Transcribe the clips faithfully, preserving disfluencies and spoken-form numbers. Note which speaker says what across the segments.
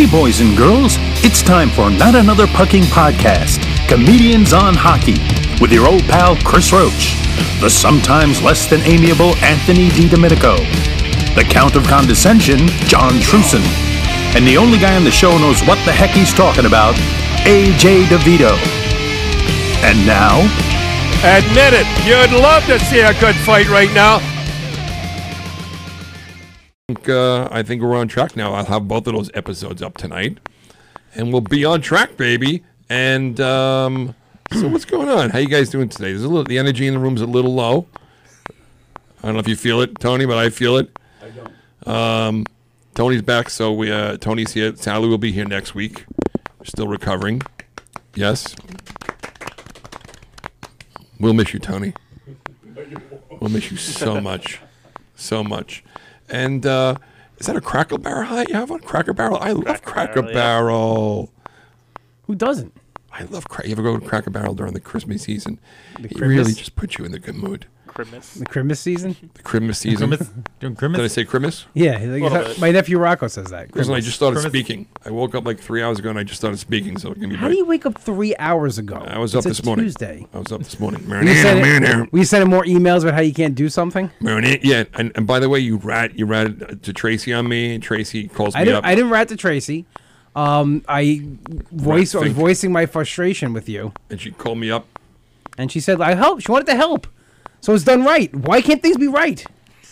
Speaker 1: Hey, boys and girls, it's time for Not Another Pucking Podcast, Comedians on Hockey, with your old pal Chris Roach, the sometimes less than amiable Anthony DiDomenico, the Count of Condescension, John Truson, and the only guy on the show knows what the heck he's talking about, A J DeVito. And now...
Speaker 2: Admit it, you'd love to see a good fight right now.
Speaker 3: I think, uh, I think we're on track now. I'll have both of those episodes up tonight. And we'll be on track, baby. And um, so what's going on? How you guys doing today? There's a little, the energy in the room's a little low. I don't know if you feel it, Tony, but I feel it.
Speaker 4: I don't.
Speaker 3: Um, Tony's back, so we uh, Tony's here. Sally will be here next week. We're still recovering. Yes. We'll miss you, Tony. We'll miss you so much. So much. And uh, is that a Cracker Barrel hat you have on? Cracker Barrel? I love Cracker Barrel. Barrel.
Speaker 4: Who doesn't?
Speaker 3: I love Cracker. You ever go to Cracker Barrel during the Christmas season?
Speaker 4: The
Speaker 3: It
Speaker 4: Christmas?
Speaker 3: really just puts you in the good mood.
Speaker 5: Christmas.
Speaker 4: The Christmas season?
Speaker 3: The Christmas season.
Speaker 6: Grimace? Doing grimace?
Speaker 3: Did I say Christmas?
Speaker 4: Yeah, like, my nephew Rocco says that.
Speaker 3: Listen, I just started
Speaker 6: Grimace.
Speaker 3: speaking. I woke up like three hours ago and I just started speaking, so it can be
Speaker 4: How do you wake up three hours ago?
Speaker 3: I was
Speaker 4: It's
Speaker 3: up
Speaker 4: a
Speaker 3: this morning.
Speaker 4: Tuesday.
Speaker 3: I was up this morning.
Speaker 4: Were you, sending,
Speaker 3: Marinara,
Speaker 4: were you sending more emails about how you can't do something?
Speaker 3: marinara. Yeah, and, and by the way, you rat you ratted to Tracy on me, and Tracy calls
Speaker 4: I
Speaker 3: me
Speaker 4: didn't.
Speaker 3: up.
Speaker 4: I didn't rat to Tracy. Um, I voice. I was
Speaker 3: think-
Speaker 4: voicing my frustration with you,
Speaker 3: And she called me up.
Speaker 4: and she said, "I help." She wanted to help, so it's done right. Why can't things be right?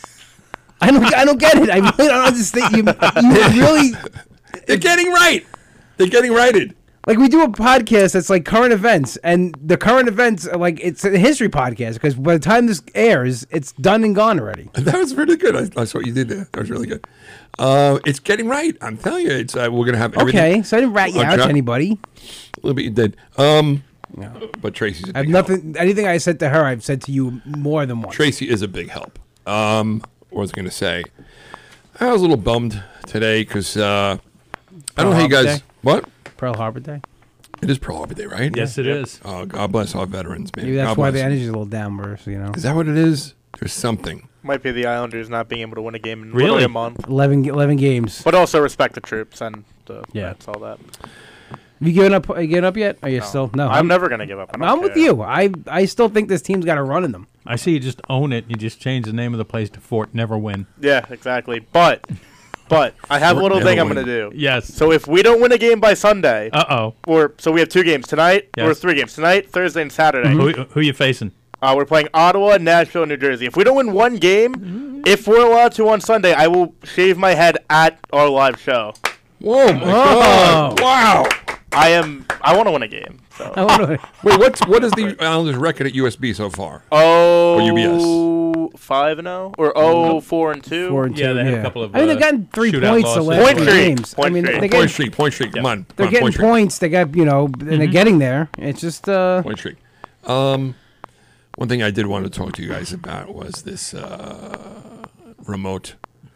Speaker 4: I don't. I don't get it. I really don't understand. You, you really
Speaker 3: They're getting right. They're getting righted.
Speaker 4: like we do a podcast that's like current events, and the current events are like it's a history podcast because by the time this airs, it's done and gone already.
Speaker 3: That was really good. I, I saw what you did there. That was really good. Uh, it's getting right. I'm telling you, it's uh, we're gonna have everything.
Speaker 4: Okay, so I didn't rat you
Speaker 3: on
Speaker 4: out
Speaker 3: track.
Speaker 4: to anybody.
Speaker 3: A little bit you did. Um, but Tracy's a big
Speaker 4: I have
Speaker 3: help.
Speaker 4: nothing. Anything I said to her, I've said to you more than once.
Speaker 3: Tracy is a big help. Um, what was I going to say? I was a little bummed today because uh, I don't know how you
Speaker 4: Harbor
Speaker 3: guys.
Speaker 4: Day?
Speaker 3: What?
Speaker 4: Pearl Harbor Day.
Speaker 3: It is Pearl Harbor Day, right?
Speaker 6: Yes, it is.
Speaker 3: Oh, God bless our veterans, man.
Speaker 4: Maybe that's
Speaker 3: God
Speaker 4: why
Speaker 3: bless
Speaker 4: the
Speaker 3: them.
Speaker 4: energy's a little down, you know.
Speaker 3: Is that what it is? There's something.
Speaker 5: Might be the Islanders not being able to win a game in
Speaker 6: Really?
Speaker 5: literally a month.
Speaker 4: eleven, eleven games.
Speaker 5: But also respect the troops and the
Speaker 4: Yeah.
Speaker 5: vets, all that.
Speaker 4: Have you given up? Are you given up yet? Are you
Speaker 5: No.
Speaker 4: still no?
Speaker 5: I'm, never going to give up. I don't
Speaker 4: I'm with
Speaker 5: care.
Speaker 4: you. I I still think this team's got a run in them.
Speaker 6: I see you just own it. You just change the name of the place to Fort Never Win.
Speaker 5: Yeah, exactly. But, but I have a
Speaker 3: Fort
Speaker 5: little
Speaker 3: never
Speaker 5: thing I'm
Speaker 3: win.
Speaker 5: going to do.
Speaker 6: Yes.
Speaker 5: So if we don't win a game by Sunday,
Speaker 6: Uh-oh.
Speaker 5: or so we have two games tonight, or
Speaker 6: Yes.
Speaker 5: three games tonight, Thursday, and Saturday.
Speaker 6: Who, who you facing?
Speaker 5: Uh, we're playing Ottawa, Nashville, and New Jersey. If we don't win one game, if we're allowed to on Sunday, I will shave my head at our live show.
Speaker 3: Whoa, my God. Wow.
Speaker 5: I am. I want to win a game. So.
Speaker 4: I wanna-
Speaker 3: Wait, what's, what is the Islanders' record at U S B so far?
Speaker 5: Oh,
Speaker 3: Or U B S?
Speaker 5: five and zero, or oh four and two.
Speaker 4: Four and
Speaker 6: Yeah,
Speaker 4: two,
Speaker 6: they had a couple of,
Speaker 4: I mean,
Speaker 6: uh,
Speaker 4: they've gotten three
Speaker 6: shootout
Speaker 4: points the
Speaker 6: losses.
Speaker 4: last
Speaker 5: Point
Speaker 4: three
Speaker 5: streak.
Speaker 4: games.
Speaker 5: Point
Speaker 4: I mean,
Speaker 5: streak.
Speaker 4: they're
Speaker 3: Point
Speaker 4: getting,
Speaker 3: streak, point streak. Come on.
Speaker 4: they're
Speaker 3: Come on,
Speaker 4: getting
Speaker 3: point streak.
Speaker 4: points. They got you know, and
Speaker 6: Mm-hmm.
Speaker 4: they're getting there. It's just uh,
Speaker 3: Point streak. Um, one thing I did want to talk to you guys about was this uh, remote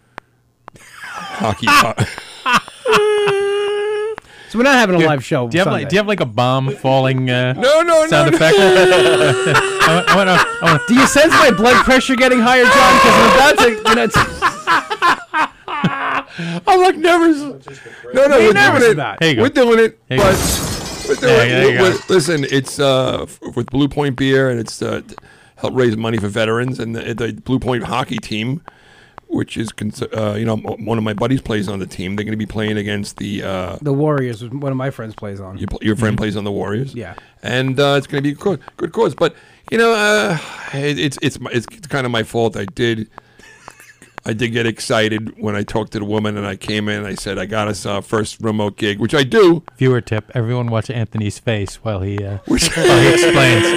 Speaker 3: hockey. po-
Speaker 4: so we're not having a live show.
Speaker 6: Do you have
Speaker 4: Sunday.
Speaker 6: like do you have like a bomb falling uh,
Speaker 3: no, no, no,
Speaker 6: sound
Speaker 3: no.
Speaker 6: effect? I, want- I wanna, I wanna,
Speaker 4: Do you sense my blood pressure getting higher, John? Because I'm about to. You know, it's,
Speaker 3: I'm like nervous. No, no,
Speaker 4: What are you
Speaker 3: we're
Speaker 4: nervous
Speaker 3: doing it.
Speaker 4: about?
Speaker 6: Here you go.
Speaker 3: We're doing it,
Speaker 6: Here you
Speaker 3: but we're doing
Speaker 6: Yeah,
Speaker 3: it.
Speaker 6: there you
Speaker 3: We're-
Speaker 6: go.
Speaker 3: we're- listen, it's uh, f- with Blue Point Beer, and it's uh, to help raise money for veterans, and the, the Blue Point hockey team, which is cons- uh, you know m- one of my buddies plays on the team. They're going to be playing against the uh,
Speaker 4: the Warriors, was one of my friends plays on.
Speaker 3: your, pl- your friend plays on the Warriors.
Speaker 4: Yeah.
Speaker 3: and uh, it's going to be a good, good cause. But you know, uh, it, it's it's my- it's kind of my fault. I did. I did get excited when I talked to the woman, and I came in and I said, I got us our first remote gig, which I do.
Speaker 6: viewer tip: everyone watch Anthony's face while he uh,
Speaker 3: Which
Speaker 6: while he explains.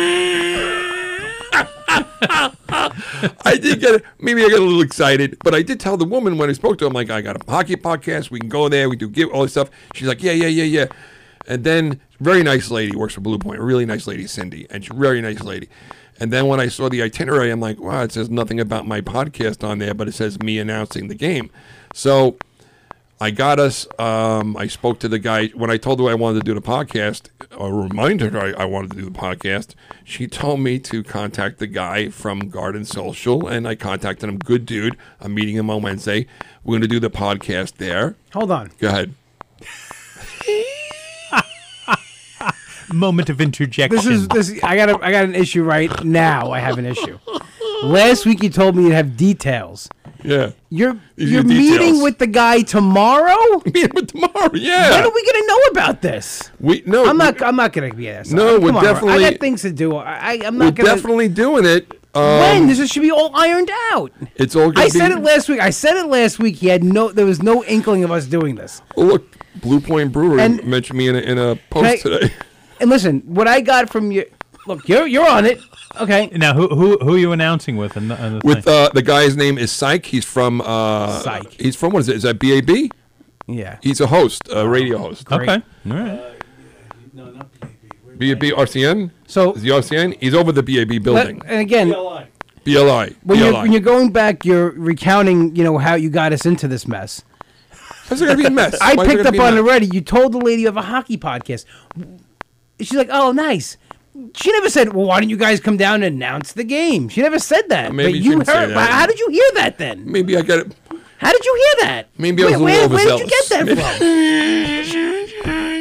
Speaker 3: I did get, maybe I got a little excited, but I did tell the woman when I spoke to her, I'm like, I got a hockey podcast. We can go there. We do give all this stuff. She's like, yeah, yeah, yeah, yeah. And then, very nice lady, works for Blue Point, a really nice lady, Cindy, and she's a very nice lady. And then when I saw the itinerary, I'm like, wow, it says nothing about my podcast on there, but it says me announcing the game. So I got us, um, I spoke to the guy, when I told her I wanted to do the podcast, or reminded her I, I wanted to do the podcast, she told me to contact the guy from Garden Social, and I contacted him, good dude. I'm meeting him on Wednesday. We're going to do the podcast there.
Speaker 4: Hold on.
Speaker 3: Go ahead.
Speaker 6: Moment of interjection.
Speaker 4: This is this. I got a, I got an issue right now. I have an issue. Last week you told me you'd have details.
Speaker 3: Yeah.
Speaker 4: You're
Speaker 3: These are
Speaker 4: you're
Speaker 3: details.
Speaker 4: meeting with the guy tomorrow.
Speaker 3: Meeting with tomorrow. Yeah.
Speaker 4: When are we gonna know about this?
Speaker 3: We no.
Speaker 4: I'm not.
Speaker 3: we-
Speaker 4: I'm not gonna be asked.
Speaker 3: No, we're
Speaker 4: Come on,
Speaker 3: definitely-
Speaker 4: I got things to do. I, I I'm
Speaker 3: We're
Speaker 4: not gonna.
Speaker 3: definitely doing it. Um,
Speaker 4: when this should be all ironed out.
Speaker 3: It's all. Gonna
Speaker 4: I
Speaker 3: be,
Speaker 4: said it last week. I said it last week. He had no. There was no inkling of us doing this.
Speaker 3: Well, look, Blue Point Brewery
Speaker 4: And-
Speaker 3: mentioned me in a, in a post
Speaker 4: I-
Speaker 3: today.
Speaker 4: And listen, what I got from you. Look, you're you're on it. Okay.
Speaker 6: now, who who who are you announcing with? On the, on the
Speaker 3: With
Speaker 6: thing?
Speaker 3: uh, the guy's name is Syke. He's from. Uh,
Speaker 4: Syke.
Speaker 3: He's from what is it? Is that B A B?
Speaker 4: Yeah.
Speaker 3: He's a host, a radio host.
Speaker 6: okay, all right.
Speaker 3: B A B R C N.
Speaker 4: So
Speaker 3: Is he R C N? He's over the B A B
Speaker 4: let-
Speaker 3: building.
Speaker 4: and again,
Speaker 3: B L I.
Speaker 4: when
Speaker 3: B
Speaker 4: you're
Speaker 3: L I.
Speaker 4: when you're going back, you're recounting. You know how you got us into this mess.
Speaker 3: How's it gonna be a mess?
Speaker 4: I
Speaker 3: Why is it
Speaker 4: picked
Speaker 3: gonna
Speaker 4: up
Speaker 3: be a
Speaker 4: on it
Speaker 3: mess?
Speaker 4: already. You told the lady you have a hockey podcast. She's like, "Oh, nice." She never said, "Well, why don't you guys come down and announce the game?" She never said that.
Speaker 3: maybe
Speaker 4: but
Speaker 3: she
Speaker 4: you
Speaker 3: didn't say
Speaker 4: heard.
Speaker 3: that.
Speaker 4: How did you hear that then?
Speaker 3: Maybe I got it.
Speaker 4: How did you hear that?
Speaker 3: Maybe I was
Speaker 4: where,
Speaker 3: a little
Speaker 4: where, where did you get
Speaker 3: overzealous.
Speaker 4: that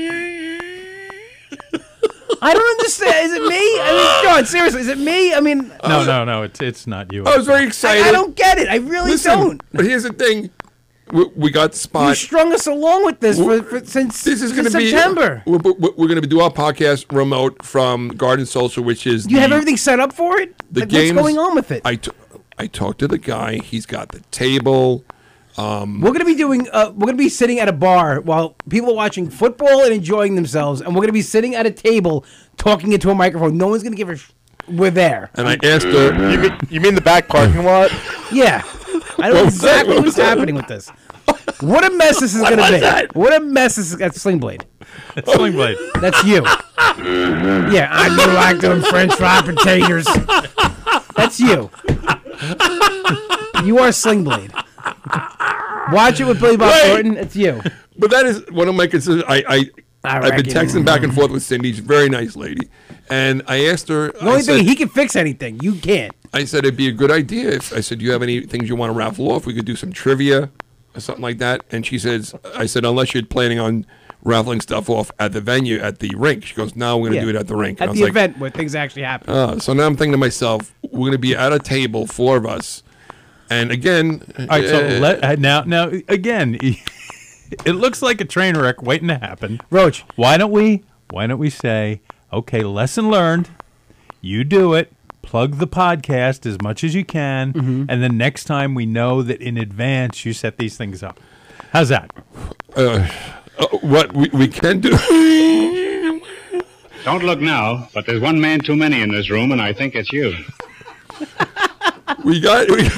Speaker 4: from? I don't understand. Is it me? I mean, John, seriously, is it me? I mean,
Speaker 6: No, no, no. It's it's not you.
Speaker 3: I was very
Speaker 4: I,
Speaker 3: excited.
Speaker 4: I don't get it. I really
Speaker 3: Listen,
Speaker 4: don't.
Speaker 3: but here's the thing. We, we got the
Speaker 4: You
Speaker 3: spot.
Speaker 4: strung us along with this for, for since,
Speaker 3: This is going
Speaker 4: since
Speaker 3: to be
Speaker 4: September.
Speaker 3: We're, we're, we're going to do our podcast remote from Garden Social, which is
Speaker 4: You
Speaker 3: the,
Speaker 4: have everything set up for it?
Speaker 3: the
Speaker 4: Like,
Speaker 3: games.
Speaker 4: what's going on with it?
Speaker 3: I, t- I talked to the guy. He's got the table.
Speaker 4: We're gonna be doing. Uh, we're gonna be sitting at a bar while people are watching football and enjoying themselves, and we're gonna be sitting at a table talking into a microphone. No one's gonna give a. Sh- we're there.
Speaker 3: And I asked her.
Speaker 5: You mean, you mean the back parking lot?
Speaker 4: Yeah, I know
Speaker 3: What was that?
Speaker 4: exactly
Speaker 3: What
Speaker 4: what's
Speaker 3: was that?
Speaker 4: happening with this. What a mess this is gonna
Speaker 3: was
Speaker 4: be.
Speaker 3: that?
Speaker 4: What a mess this is. That's Sling Blade.
Speaker 6: It's Sling Blade.
Speaker 4: That's you. Yeah, I do like them French fried potatoes. That's you. You are Sling Blade. Watch it with Billy Bob
Speaker 3: Wait.
Speaker 4: Thornton. It's you.
Speaker 3: But that is one of my concerns. I, I,
Speaker 4: I
Speaker 3: I've been
Speaker 4: reckon.
Speaker 3: texting back and forth with Cindy. She's a very nice lady. And I asked her.
Speaker 4: The only
Speaker 3: I said,
Speaker 4: thing he can fix anything. You can't.
Speaker 3: I said it'd be a good idea if I said, "Do you have any things you want to raffle off? We could do some trivia or something like that." And she says, "I said unless you're planning on raffling stuff off at the venue at the rink." She goes, "No, we're going to
Speaker 4: Yeah.
Speaker 3: do it at the rink."
Speaker 4: At
Speaker 3: And I was
Speaker 4: the
Speaker 3: like,
Speaker 4: event where things actually happen.
Speaker 3: Uh, so now I'm thinking to myself, we're going to be at a table, four of us, and again,
Speaker 6: All right, so
Speaker 3: uh,
Speaker 6: let, uh, now now again, it looks like a train wreck waiting to happen.
Speaker 4: Roach,
Speaker 6: Why don't we? Why don't we say, okay, lesson learned. You do it. Plug the podcast as much as you can,
Speaker 4: Mm-hmm.
Speaker 6: and then next time we know that in advance you set these things up. How's that?
Speaker 3: uh, uh, what we, we can do.
Speaker 7: Don't look now, but there's one man too many in this room, and I think it's you.
Speaker 3: we got. We,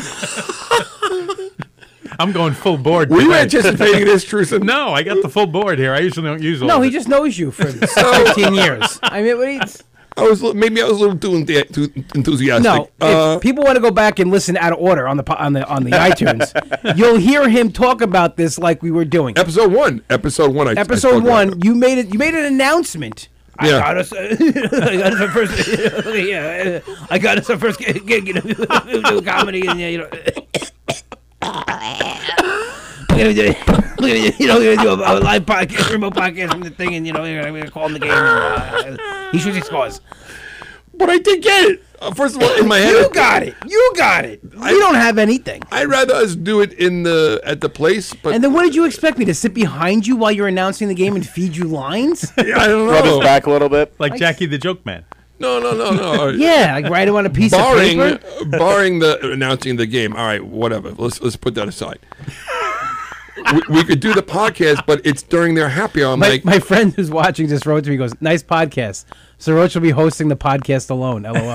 Speaker 6: I'm going full board.
Speaker 3: were you
Speaker 6: today.
Speaker 3: anticipating this, Truson?
Speaker 6: No, I got the full board here. I usually don't use all
Speaker 4: no,
Speaker 6: of
Speaker 4: he
Speaker 6: it.
Speaker 4: just knows you for fifteen years. I mean, wait,
Speaker 3: I was li- maybe I was a little too, enthu- too enthusiastic.
Speaker 4: no.
Speaker 3: Uh,
Speaker 4: If people want to go back and listen out of order on the po- on the on the iTunes, you'll hear him talk about this like we were doing.
Speaker 3: episode one. Episode one. I, I
Speaker 4: Episode
Speaker 3: spoke about
Speaker 4: one,
Speaker 3: it.
Speaker 4: you made it. You made an announcement.
Speaker 3: Yeah.
Speaker 4: I got us. I got us our first. yeah, I got us our first gig. gig, You know, do comedy and you know. We're gonna do, we're gonna, you know, we're gonna do a, a live podcast, remote podcast from the thing, and you know, we're gonna, we're gonna call him the game. And, uh, he shoots, he scores.
Speaker 3: But I did get it. Uh, first of all, in my head,
Speaker 4: You got it. You got it.
Speaker 3: I-
Speaker 4: You don't have anything.
Speaker 3: I'd rather us do it in the at the place, but
Speaker 4: And then what did you expect me to sit behind you while you're announcing the game and feed you lines?
Speaker 3: I don't
Speaker 5: Rub his
Speaker 3: know.
Speaker 5: back a little bit.
Speaker 6: like Jackie the Joke Man.
Speaker 3: No, no, no, no.
Speaker 4: Yeah, like write it on a piece
Speaker 3: barring
Speaker 4: of paper.
Speaker 3: barring the announcing the game. All right, whatever. Let's let's put that aside. we, we could do the podcast, but it's during their happy hour. I'm
Speaker 4: My,
Speaker 3: like,
Speaker 4: my friend who's watching just wrote to me, goes, nice podcast. So Roach will be hosting the podcast alone. LOL.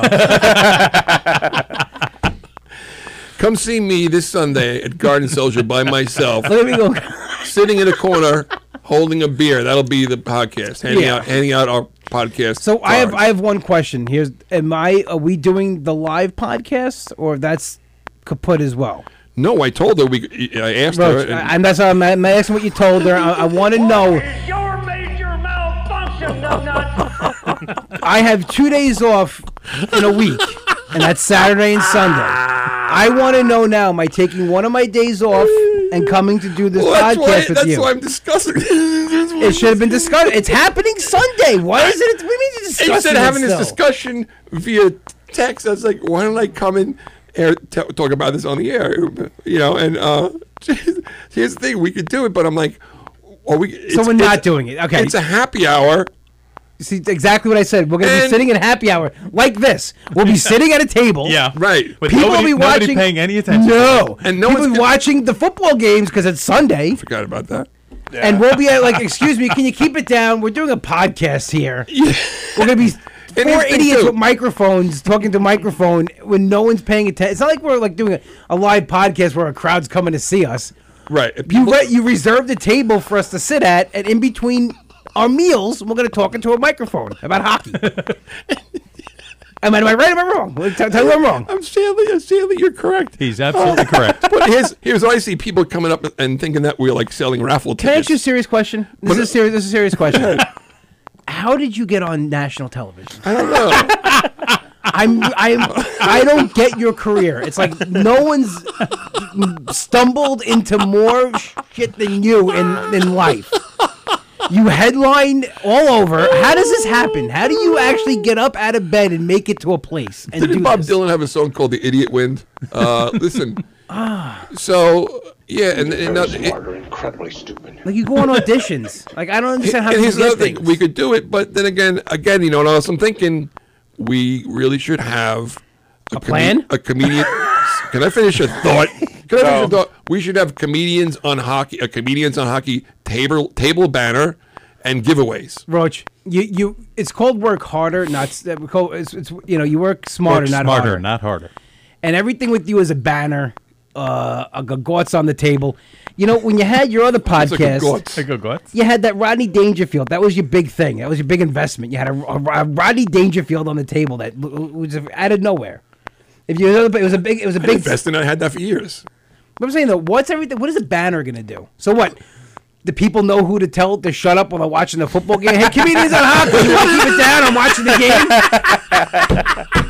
Speaker 3: come see me this Sunday at Garden Social by myself,
Speaker 4: Look at me go.
Speaker 3: sitting in a corner holding a beer. That'll be the podcast. Handing
Speaker 4: Yeah.
Speaker 3: out handing out our podcast.
Speaker 4: So I have
Speaker 3: cards.
Speaker 4: I have one question. Here's am I are we doing the live podcast or that's kaput as well?
Speaker 3: No, I told her we. I asked
Speaker 4: Roach,
Speaker 3: her. and-
Speaker 4: and that's I'm, I'm asking what you told her. I, I want to know.
Speaker 8: Your major malfunction, numbnuts.
Speaker 4: I have two days off in a week, and that's Saturday and Sunday. I want to know now, am I taking one of my days off and coming to do this
Speaker 3: well, that's
Speaker 4: podcast
Speaker 3: why,
Speaker 4: with
Speaker 3: that's
Speaker 4: you?
Speaker 3: why I'm discussing.
Speaker 4: It should have been discussed. It's happening Sunday. Why is it? We mean to discuss
Speaker 3: Instead of having this
Speaker 4: still?
Speaker 3: discussion via text, I was like, why don't I come and air, t- talk about this on the air? You know, and uh, here's the thing, we could do it, but I'm like, are we? It's,
Speaker 4: So we're not
Speaker 3: it's-
Speaker 4: doing it. Okay.
Speaker 3: It's a happy hour.
Speaker 4: See, exactly what I said. We're going to be
Speaker 3: And-
Speaker 4: sitting at happy hour like this. We'll be sitting at a table.
Speaker 6: Yeah.
Speaker 3: Right.
Speaker 6: With
Speaker 4: People
Speaker 6: nobody,
Speaker 4: will be
Speaker 6: nobody
Speaker 4: watching.
Speaker 6: paying any attention.
Speaker 4: No.
Speaker 3: And no
Speaker 4: People
Speaker 3: one's
Speaker 4: will be
Speaker 3: gonna-
Speaker 4: watching the football games because it's Sunday.
Speaker 3: Forgot about that.
Speaker 4: And we'll be at, like, excuse me, can you keep it down? We're doing a podcast here. We're going to be
Speaker 3: And
Speaker 4: four
Speaker 3: here's the thing,
Speaker 4: idiots
Speaker 3: too.
Speaker 4: with microphones talking to a microphone when no one's paying attention. It's not like we're like doing a, a live podcast where a crowd's coming to see us.
Speaker 3: Right. And
Speaker 4: You
Speaker 3: people-
Speaker 4: re- you reserved a table for us to sit at, and in between our meals, we're going to talk into a microphone about hockey. Am I, am I right? Am I wrong? Tell, tell me I'm wrong.
Speaker 3: I'm Stanley. I'm Stanley. You're correct.
Speaker 6: He's absolutely correct.
Speaker 3: But here's here's what I see people coming up and thinking that we're like selling raffle
Speaker 4: Can I
Speaker 3: tickets.
Speaker 4: ask you a serious question? This is a serious. This is a serious question. How did you get on national television?
Speaker 3: I don't know.
Speaker 4: I'm I'm I don't get your career. It's like no one's stumbled into more shit than you in in life. You headline all over. How does this happen? How do you actually get up out of bed and make it to a place and
Speaker 3: Didn't
Speaker 4: do
Speaker 3: Bob
Speaker 4: this?
Speaker 3: Dylan have a song called "The Idiot Wind"? Uh, listen. So yeah, and, and, uh, it,
Speaker 8: incredibly stupid.
Speaker 4: Like you go on auditions. Like I don't understand how
Speaker 3: and
Speaker 4: you
Speaker 3: here's
Speaker 4: get
Speaker 3: another thing:
Speaker 4: things.
Speaker 3: we could do it, but then again, again, you know what else I'm thinking? We really should have
Speaker 4: A plan?
Speaker 3: A comedian. Can I finish a thought? Can I finish a thought? We should have comedians on hockey, a comedians on hockey table table banner, and giveaways.
Speaker 4: Roach, you you it's called work harder, not s- uh, co- it's, it's you know you work smarter,
Speaker 6: Work
Speaker 4: not
Speaker 6: smarter,
Speaker 4: harder.
Speaker 6: not harder.
Speaker 4: And everything with you is a banner, uh, a gaunt's on the table. You know when you had your other
Speaker 3: It's like a
Speaker 4: podcast.
Speaker 3: guts.
Speaker 6: Go, go.
Speaker 4: You had that Rodney Dangerfield. That was your big thing. That was your big investment. You had a, a, a Rodney Dangerfield on the table that w- was out of nowhere. If you, it was a big, it was a
Speaker 3: I
Speaker 4: big.
Speaker 3: invested in it. I had that for years.
Speaker 4: But I'm saying though, what's everything? What is a banner gonna do? So what? The people know who to tell to shut up while they're watching the football game. Hey, comedians on hockey, you want to keep it down? I'm watching the game.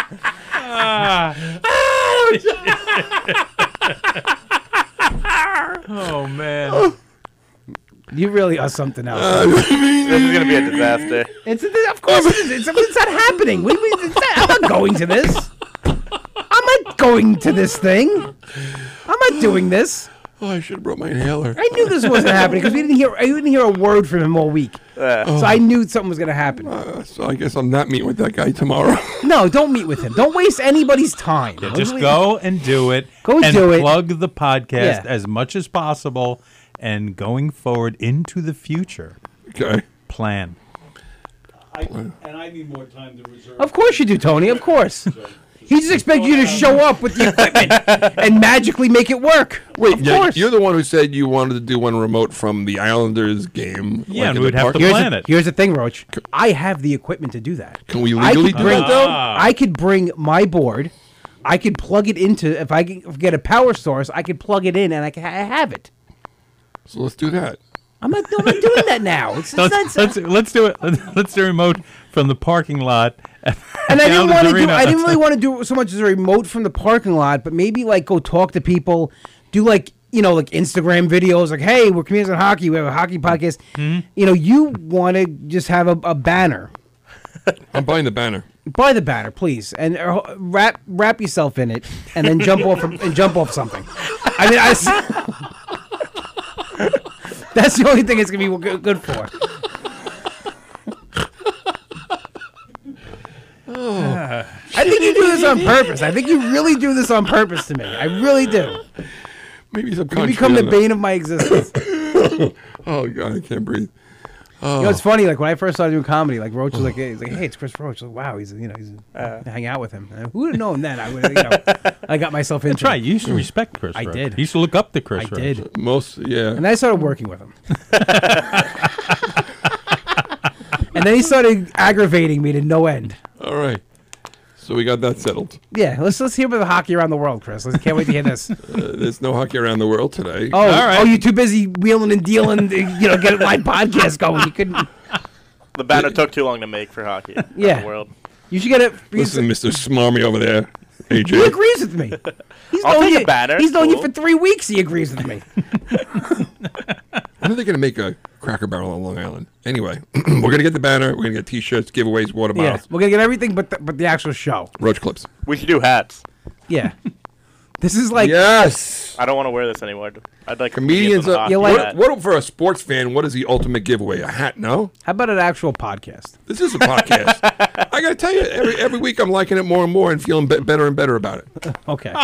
Speaker 6: Oh man.
Speaker 4: You really are something else.
Speaker 5: This is gonna be a disaster.
Speaker 4: It's of course it is. It's, it's not happening. What do you mean? It's not, I'm not going to this. I'm not going to this thing. I'm not doing this.
Speaker 3: Oh, I should have brought my inhaler.
Speaker 4: I knew this wasn't happening because we didn't hear. I didn't hear a word from him all week.
Speaker 5: Uh,
Speaker 4: So I knew something was going to happen.
Speaker 3: Uh, so I guess I'm not meeting with that guy tomorrow.
Speaker 4: No, don't meet with him. Don't waste anybody's time.
Speaker 6: Yeah, just go and do it.
Speaker 4: Go
Speaker 6: and
Speaker 4: do it.
Speaker 6: plug the podcast
Speaker 4: Yeah.
Speaker 6: as much as possible, and going forward into the future,
Speaker 3: Okay.
Speaker 6: plan.
Speaker 9: I, and I need more time to reserve.
Speaker 4: Of course you do, Tony. Of course. He just expects you to show up with the equipment and magically make it work.
Speaker 3: Wait,
Speaker 4: of
Speaker 3: yeah,
Speaker 4: course.
Speaker 3: you're the one who said you wanted to do one remote from the Islanders game.
Speaker 6: Yeah, and
Speaker 3: in
Speaker 6: we'd
Speaker 3: the
Speaker 6: have
Speaker 3: park.
Speaker 6: to
Speaker 4: Here's
Speaker 6: plan
Speaker 4: the,
Speaker 6: it.
Speaker 4: here's the thing, Roach. I have the equipment to do that.
Speaker 3: Can we
Speaker 4: I
Speaker 3: legally
Speaker 4: could
Speaker 3: do
Speaker 4: bring,
Speaker 3: that though?
Speaker 6: Ah.
Speaker 4: I could bring my board. I could plug it into. If I could get a power source, I could plug it in and I can ha- have it.
Speaker 3: So let's do that.
Speaker 4: I'm not, I'm not doing that now. It's, it's
Speaker 6: Let's,
Speaker 4: not,
Speaker 6: let's, let's do it. Let's do a remote from the parking lot. at
Speaker 4: and I didn't
Speaker 6: the
Speaker 4: want to do.
Speaker 6: arena.
Speaker 4: I didn't really want to do it so much as a remote from the parking lot, but maybe like go talk to people, do like you know like Instagram videos, like hey, we're comedians on hockey. We have a hockey podcast.
Speaker 6: Mm-hmm.
Speaker 4: You know, you want to just have a, a banner.
Speaker 3: I'm buying the banner.
Speaker 4: Buy the banner, please, and uh, wrap wrap yourself in it, and then jump off from, and jump off something. I mean, I. s- That's the only thing it's gonna be good good for. I think you do this on purpose. I think you really do this on purpose to me. I really do.
Speaker 3: Maybe
Speaker 4: You
Speaker 3: subconsciously.
Speaker 4: become
Speaker 3: I
Speaker 4: the
Speaker 3: don't know.
Speaker 4: bang of my existence.
Speaker 3: Oh god, I can't breathe.
Speaker 4: You know, it's funny. Like when I first started doing comedy, like Roach was like, he's like, "Hey, it's Chris Roach." Like, wow, he's you know, he's uh, hang out with him. And who would have known then? I would, you know, I got myself into.
Speaker 6: That's right.
Speaker 4: it.
Speaker 6: You used to respect Chris.
Speaker 4: I
Speaker 6: Roach.
Speaker 4: did.
Speaker 6: You used to look up to Chris.
Speaker 4: I
Speaker 6: Roach.
Speaker 4: did,
Speaker 3: Most, yeah.
Speaker 4: and I started working with him. And then he started aggravating me to no end.
Speaker 3: All right. So we got that settled.
Speaker 4: Yeah, let's let's hear about the hockey around the world, Chris. I can't wait to hear this.
Speaker 3: Uh, there's no hockey around the world today.
Speaker 4: Oh,
Speaker 6: All right.
Speaker 4: oh, you're too busy wheeling and dealing, to, you know, get my podcast going. You couldn't.
Speaker 5: the banner took too long to make for hockey. around
Speaker 4: Yeah.
Speaker 5: the world.
Speaker 4: You should get it.
Speaker 3: Listen, Mister Smarmy over there, A
Speaker 4: He
Speaker 3: J.
Speaker 4: agrees with me. He's
Speaker 5: I'll
Speaker 4: known
Speaker 5: take
Speaker 4: you,
Speaker 5: a banner.
Speaker 4: He's known you
Speaker 5: Cool.
Speaker 4: for three weeks. He agrees with me.
Speaker 3: When are they going to make a Cracker Barrel on Long Island. Anyway, we're going to get the banner. We're going to get T-shirts, giveaways, water
Speaker 4: Yeah,
Speaker 3: bottles,
Speaker 4: we're gonna get everything, but the, but the actual show.
Speaker 3: roach clips.
Speaker 5: We should do hats.
Speaker 4: Yeah, this is like
Speaker 3: Yes.
Speaker 5: I don't want to wear this anymore. I'd like
Speaker 3: Comedians.
Speaker 5: to
Speaker 3: Uh,
Speaker 4: You
Speaker 3: what,
Speaker 4: like-
Speaker 3: what for a sports fan? What is the ultimate giveaway? A hat? No.
Speaker 4: how about an actual podcast?
Speaker 3: This is a podcast. I got to tell you, every every week I'm liking it more and more and feeling be- better and better about it.
Speaker 4: Okay.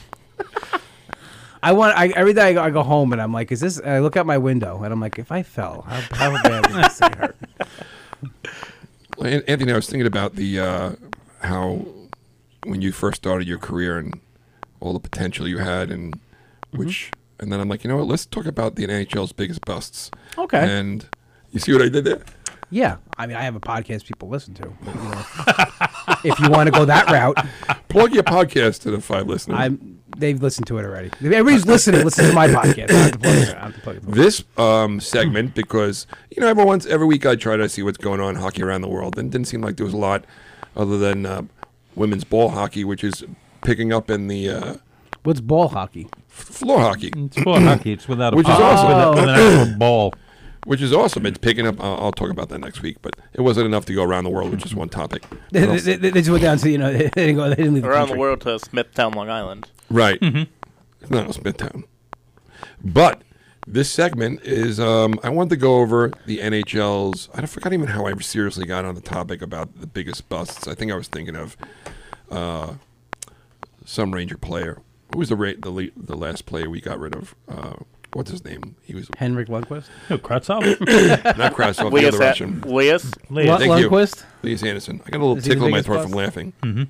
Speaker 4: I want. I, every day I go, I go home and I'm like, is this? I look out my window and I'm like, if I fell, how, how bad would this thing hurt?
Speaker 3: Well, An- Anthony, I was thinking about the uh, how when you first started your career and all the potential you had, and which, and then I'm like, you know what? Let's talk about the N H L's biggest busts.
Speaker 4: Okay.
Speaker 3: And you see what I did there?
Speaker 4: Yeah, I mean, I have a podcast people listen to. But, you know, if you want to go that route,
Speaker 3: Plug your podcast to the five listeners.
Speaker 4: I'm. They've listened to it already. Everybody's listening. Listen to my podcast. I have to plug it. I have to plug it.
Speaker 3: This um, segment, because you know, every once every week I try to see what's going on in hockey around the world, and it didn't seem like there was a lot other than uh, women's ball hockey, which is picking up in the uh,
Speaker 4: What's ball hockey?
Speaker 3: floor hockey,
Speaker 6: It's floor hockey. It's without a
Speaker 3: Which is
Speaker 6: ball,
Speaker 3: awesome.
Speaker 6: with, a- with an actual ball.
Speaker 3: which is awesome. It's picking up. I'll, I'll talk about that next week, but it wasn't enough to go around the world with just one topic.
Speaker 4: They,
Speaker 3: What
Speaker 4: they,
Speaker 3: else?
Speaker 4: they, they just went down to you know they didn't go. They didn't leave the
Speaker 5: around the
Speaker 4: country.
Speaker 5: world to Smithtown, Long Island.
Speaker 3: Right. It's not in Smithtown. But this segment is, um, I wanted to go over the N H L's, I forgot even how I seriously got on the topic about the biggest busts. I think I was thinking of uh, some Ranger player. Who was the ra- the, le- the last player we got rid of? Uh, what's his name? He was
Speaker 4: Henrik Lundqvist.
Speaker 6: No, Kratzov?
Speaker 3: not Krasov, the
Speaker 5: Leas,
Speaker 3: other Russian.
Speaker 5: Leas?
Speaker 6: Leas.
Speaker 3: Thank you.
Speaker 4: Lundqvist.
Speaker 3: Leas Anderson. I got a little
Speaker 4: Is he the
Speaker 3: tickle in my
Speaker 4: biggest
Speaker 3: throat
Speaker 4: bust?
Speaker 3: from laughing. Mm-hmm.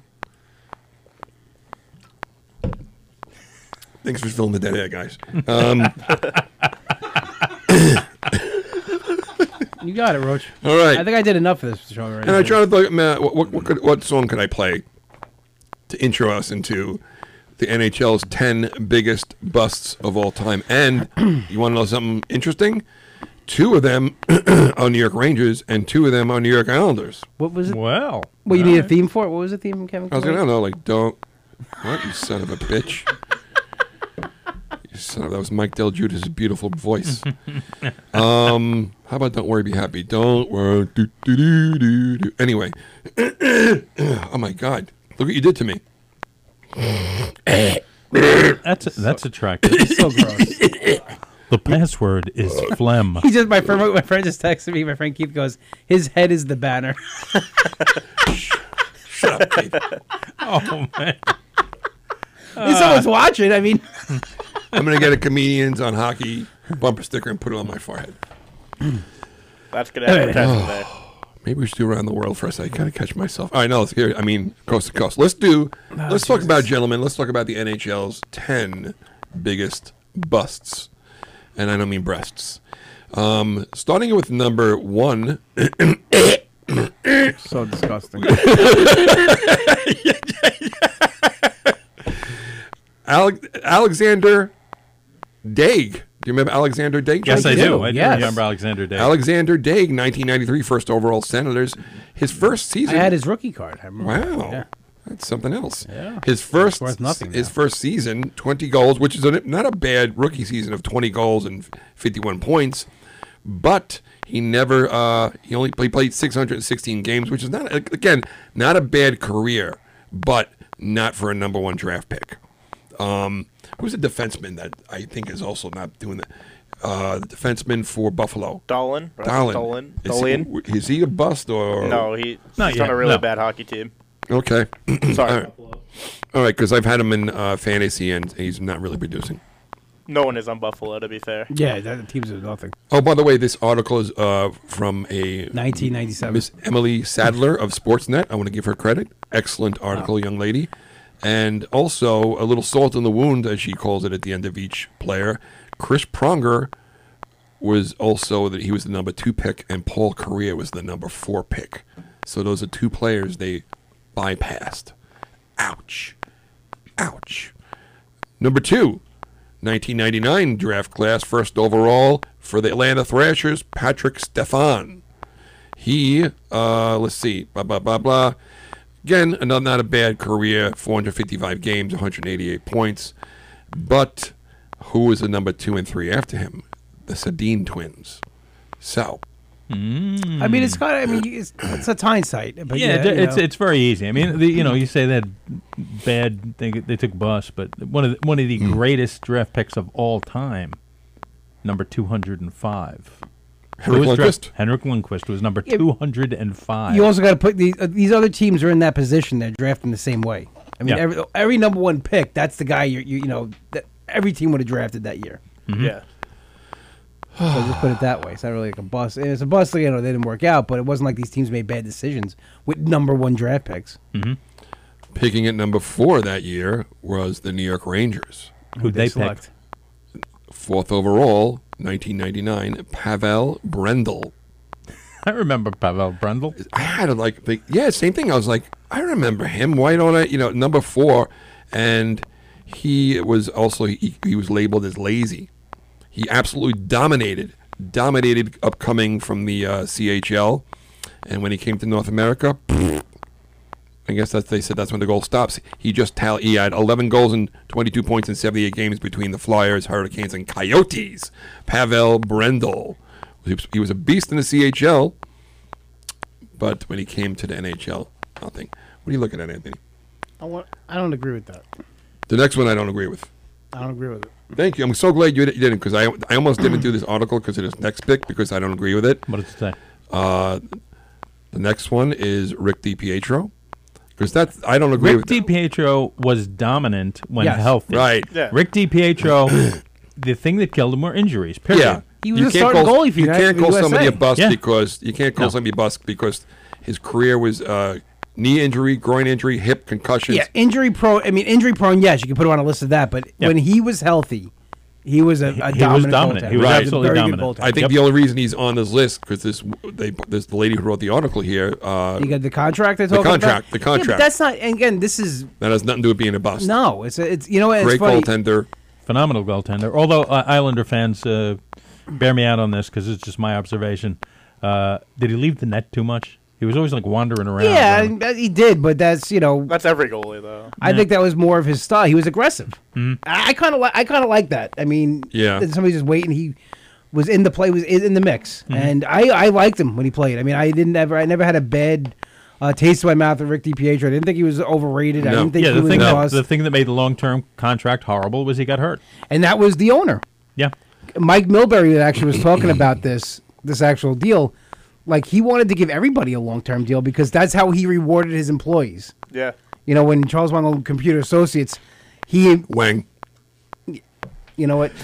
Speaker 3: Thanks for filling the dead air, guys. Um,
Speaker 4: You got it, Roach.
Speaker 3: all right.
Speaker 4: I think I did enough for this show already.
Speaker 3: And I try to think, man, what, what, what, could, what song could I play to intro us into the N H L's ten biggest busts of all time? And you want to know something interesting? Two of them are New York Rangers, and two of them are New York Islanders.
Speaker 4: What was it?
Speaker 6: Well.
Speaker 4: Well, you need a theme for it. What was the theme, Kevin?
Speaker 3: I was going to know, like, don't. What, you son of a bitch? You son of, that was Mike Del Judas' beautiful voice. um, how about Don't Worry, Be Happy? Don't worry. Do, do, do, do, do. Anyway. Oh, my God. Look what you did to me.
Speaker 6: That's a, that's attractive.
Speaker 4: so gross.
Speaker 6: The password is phlegm.
Speaker 4: He just my friend. My friend just texted me. My friend Keith goes, "His head is the banner."
Speaker 3: Shut up, Keith.
Speaker 6: Oh, man.
Speaker 4: If someone's watching, I mean,
Speaker 3: I'm going to get a Comedians on Hockey bumper sticker and put it on my forehead.
Speaker 5: That's good advertising there.
Speaker 3: Maybe we should do around the world for a second. I gotta catch myself. All right, no, let's hear. I mean, coast to coast. Let's do. let's talk about, gentlemen. Let's talk about the N H L's ten biggest busts, and I don't mean breasts. Um, starting with number one.
Speaker 4: so disgusting.
Speaker 3: Ale- Alexander Daig. Do you remember Alexander Daig?
Speaker 6: Yes, I
Speaker 4: do.
Speaker 6: do. I do
Speaker 4: Yes.
Speaker 6: remember Alexander Day.
Speaker 3: Alexander Daig, nineteen ninety-three, first overall Senators. His first
Speaker 4: I
Speaker 3: season.
Speaker 4: had his rookie card. I remember.
Speaker 3: Wow.
Speaker 4: Yeah.
Speaker 3: That's something else.
Speaker 4: Yeah.
Speaker 3: His first
Speaker 4: worth nothing
Speaker 3: his
Speaker 4: now.
Speaker 3: first season, twenty goals, which is a, not a bad rookie season of twenty goals and fifty-one points, but he never uh, he only he played six hundred sixteen games, which is not again not a bad career, but not for a number one draft pick. Um, who's a defenseman that I think is also not doing that? Uh, the defenseman for Buffalo.
Speaker 5: Dolan?
Speaker 3: Dolan.
Speaker 5: Dolan?
Speaker 3: Is
Speaker 5: Dolan?
Speaker 3: he, is he a bust or
Speaker 5: No, he,
Speaker 6: Not
Speaker 5: he's on
Speaker 6: yet,
Speaker 5: a really
Speaker 6: no.
Speaker 5: bad hockey team.
Speaker 3: Okay.
Speaker 5: Sorry.
Speaker 3: All right. All right, because I've had him in uh, fantasy and he's not really producing.
Speaker 5: No one is on Buffalo, to be fair.
Speaker 4: Yeah, that, the teams are nothing.
Speaker 3: Oh, by the way, this article is uh, from a
Speaker 4: nineteen ninety-seven.
Speaker 3: Miss Emily Sadler of Sportsnet. I want to give her credit. Excellent article, young lady. And also a little salt in the wound, as she calls it at the end of each player. Chris Pronger was also that he was the number two pick, and Paul Correa was the number four pick. So those are two players they bypassed. Ouch. Ouch. Number two, nineteen ninety-nine draft class, first overall for the Atlanta Thrashers, Patrick Stefan. He, uh, let's see, blah, blah, blah, blah. Again, another not a bad career, four hundred fifty-five games, one hundred eighty-eight points. But who was the number two and three after him? The Sedin twins. So,
Speaker 4: I mean, it's kind of. I mean, it's, it's a hindsight. But
Speaker 6: Yeah,
Speaker 4: yeah,
Speaker 6: it-
Speaker 4: you
Speaker 6: it's
Speaker 4: know.
Speaker 6: it's very easy. I mean, the, you know, you say that bad they they took bus, but one of the, one of the
Speaker 3: Hmm.
Speaker 6: greatest draft picks of all time, number two hundred and five.
Speaker 3: Henrik Lundqvist?
Speaker 6: Henrik Lundqvist was number
Speaker 4: Yeah,
Speaker 6: two hundred and five.
Speaker 4: You also got to put these uh, these other teams are in that position. They're drafting the same way. I mean,
Speaker 6: Yeah.
Speaker 4: every every number one pick, that's the guy you you you know that every team would have drafted that year.
Speaker 5: Yeah.
Speaker 4: So just put it that way. It's not really like a bust. It's a bust. You know, they didn't work out, but it wasn't like these teams made bad decisions with number one draft picks.
Speaker 3: picking at number four that year was the New York Rangers.
Speaker 6: Who'd they
Speaker 4: select?
Speaker 3: Fourth overall, nineteen ninety-nine, Pavel Brendel.
Speaker 6: I remember Pavel Brendel.
Speaker 3: I had to like, think, yeah, same thing. I was like, I remember him. Why don't I? You know, number four, and he was also he, he was labeled as lazy. He absolutely dominated, dominated upcoming from the uh, C H L, and when he came to North America, I guess that's they said that's when the goal stops. He just tally. He had eleven goals and twenty-two points in seventy-eight games between the Flyers, Hurricanes, and Coyotes. Pavel Brendel. He was, he was a beast in the C H L, but when he came to the N H L, nothing. What are you looking at, Anthony?
Speaker 4: I want. I don't agree with that.
Speaker 3: The next one I don't agree with.
Speaker 4: I don't agree with it.
Speaker 3: Thank you. I'm so glad you, di- you didn't, because I I almost didn't do this article because of this next pick because I don't agree with it.
Speaker 6: What does it say?
Speaker 3: Uh, the next one is Rick DiPietro, because that's I don't agree
Speaker 6: Rick
Speaker 3: with.
Speaker 6: DiPietro was dominant when
Speaker 4: Yes.
Speaker 6: healthy.
Speaker 3: Right.
Speaker 5: Yeah.
Speaker 6: Rick DiPietro, the thing that killed him were injuries. Period.
Speaker 3: Yeah.
Speaker 4: He was
Speaker 3: You
Speaker 4: a
Speaker 3: can't
Speaker 4: starting
Speaker 3: call,
Speaker 4: goalie for
Speaker 3: you
Speaker 4: United-
Speaker 3: can't
Speaker 4: for
Speaker 3: call
Speaker 4: U S A.
Speaker 3: somebody a bust
Speaker 6: Yeah.
Speaker 3: because you can't call
Speaker 6: No.
Speaker 3: somebody a bust because his career was uh, knee injury, groin injury, hip concussions.
Speaker 4: Yeah, injury prone. I mean, injury prone. Yes, you can put him on a list of that. But
Speaker 6: Yeah.
Speaker 4: when he was healthy, he was a, a
Speaker 6: He- he was
Speaker 4: dominant.
Speaker 6: dominant.
Speaker 4: goaltender.
Speaker 6: He was
Speaker 3: Right.
Speaker 6: absolutely
Speaker 4: Very good
Speaker 6: dominant.
Speaker 4: goaltender.
Speaker 3: I think
Speaker 6: Yep.
Speaker 3: the only reason he's on this list because this they this the lady who wrote the article here. Uh,
Speaker 4: You got the contract. They're
Speaker 3: The
Speaker 4: talking
Speaker 3: contract,
Speaker 4: About?
Speaker 3: the
Speaker 4: Yeah,
Speaker 3: contract.
Speaker 4: but that's not. And again, this is
Speaker 3: that has nothing to do with being a bust.
Speaker 4: no. It's a, it's you know what? It's
Speaker 3: Great
Speaker 4: funny.
Speaker 3: goaltender.
Speaker 6: Phenomenal goaltender. Although uh, Islander fans uh, bear me out on this because it's just my observation. Uh, did he leave the net too much? He was always like wandering around.
Speaker 4: Yeah,
Speaker 6: Um,
Speaker 4: I- he did, but that's you know.
Speaker 5: That's every goalie, though.
Speaker 4: I think that was more of his style. He was aggressive.
Speaker 6: Mm-hmm.
Speaker 4: I kind of like. I kind of like that. I mean,
Speaker 3: Yeah.
Speaker 4: that somebody just waiting. He was in the play. Was in in the mix,
Speaker 6: Mm-hmm.
Speaker 4: and I I liked him when he played. I mean, I didn't ever. I never had a bad uh, taste in my mouth with Rick DiPietro. I didn't think he was overrated. I
Speaker 3: No.
Speaker 4: didn't think
Speaker 6: yeah,
Speaker 4: he
Speaker 6: the
Speaker 4: was
Speaker 6: thing,
Speaker 4: a
Speaker 6: that,
Speaker 4: bust.
Speaker 6: the thing that made the long-term contract horrible was he got hurt.
Speaker 4: and that was the owner.
Speaker 6: Yeah.
Speaker 4: Mike Milbury actually was talking about this this actual deal. Like he wanted to give everybody a long term deal because that's how he rewarded his employees.
Speaker 5: Yeah.
Speaker 4: You know, when Charles Wang owned Computer Associates, he
Speaker 3: Wang.
Speaker 4: you know what,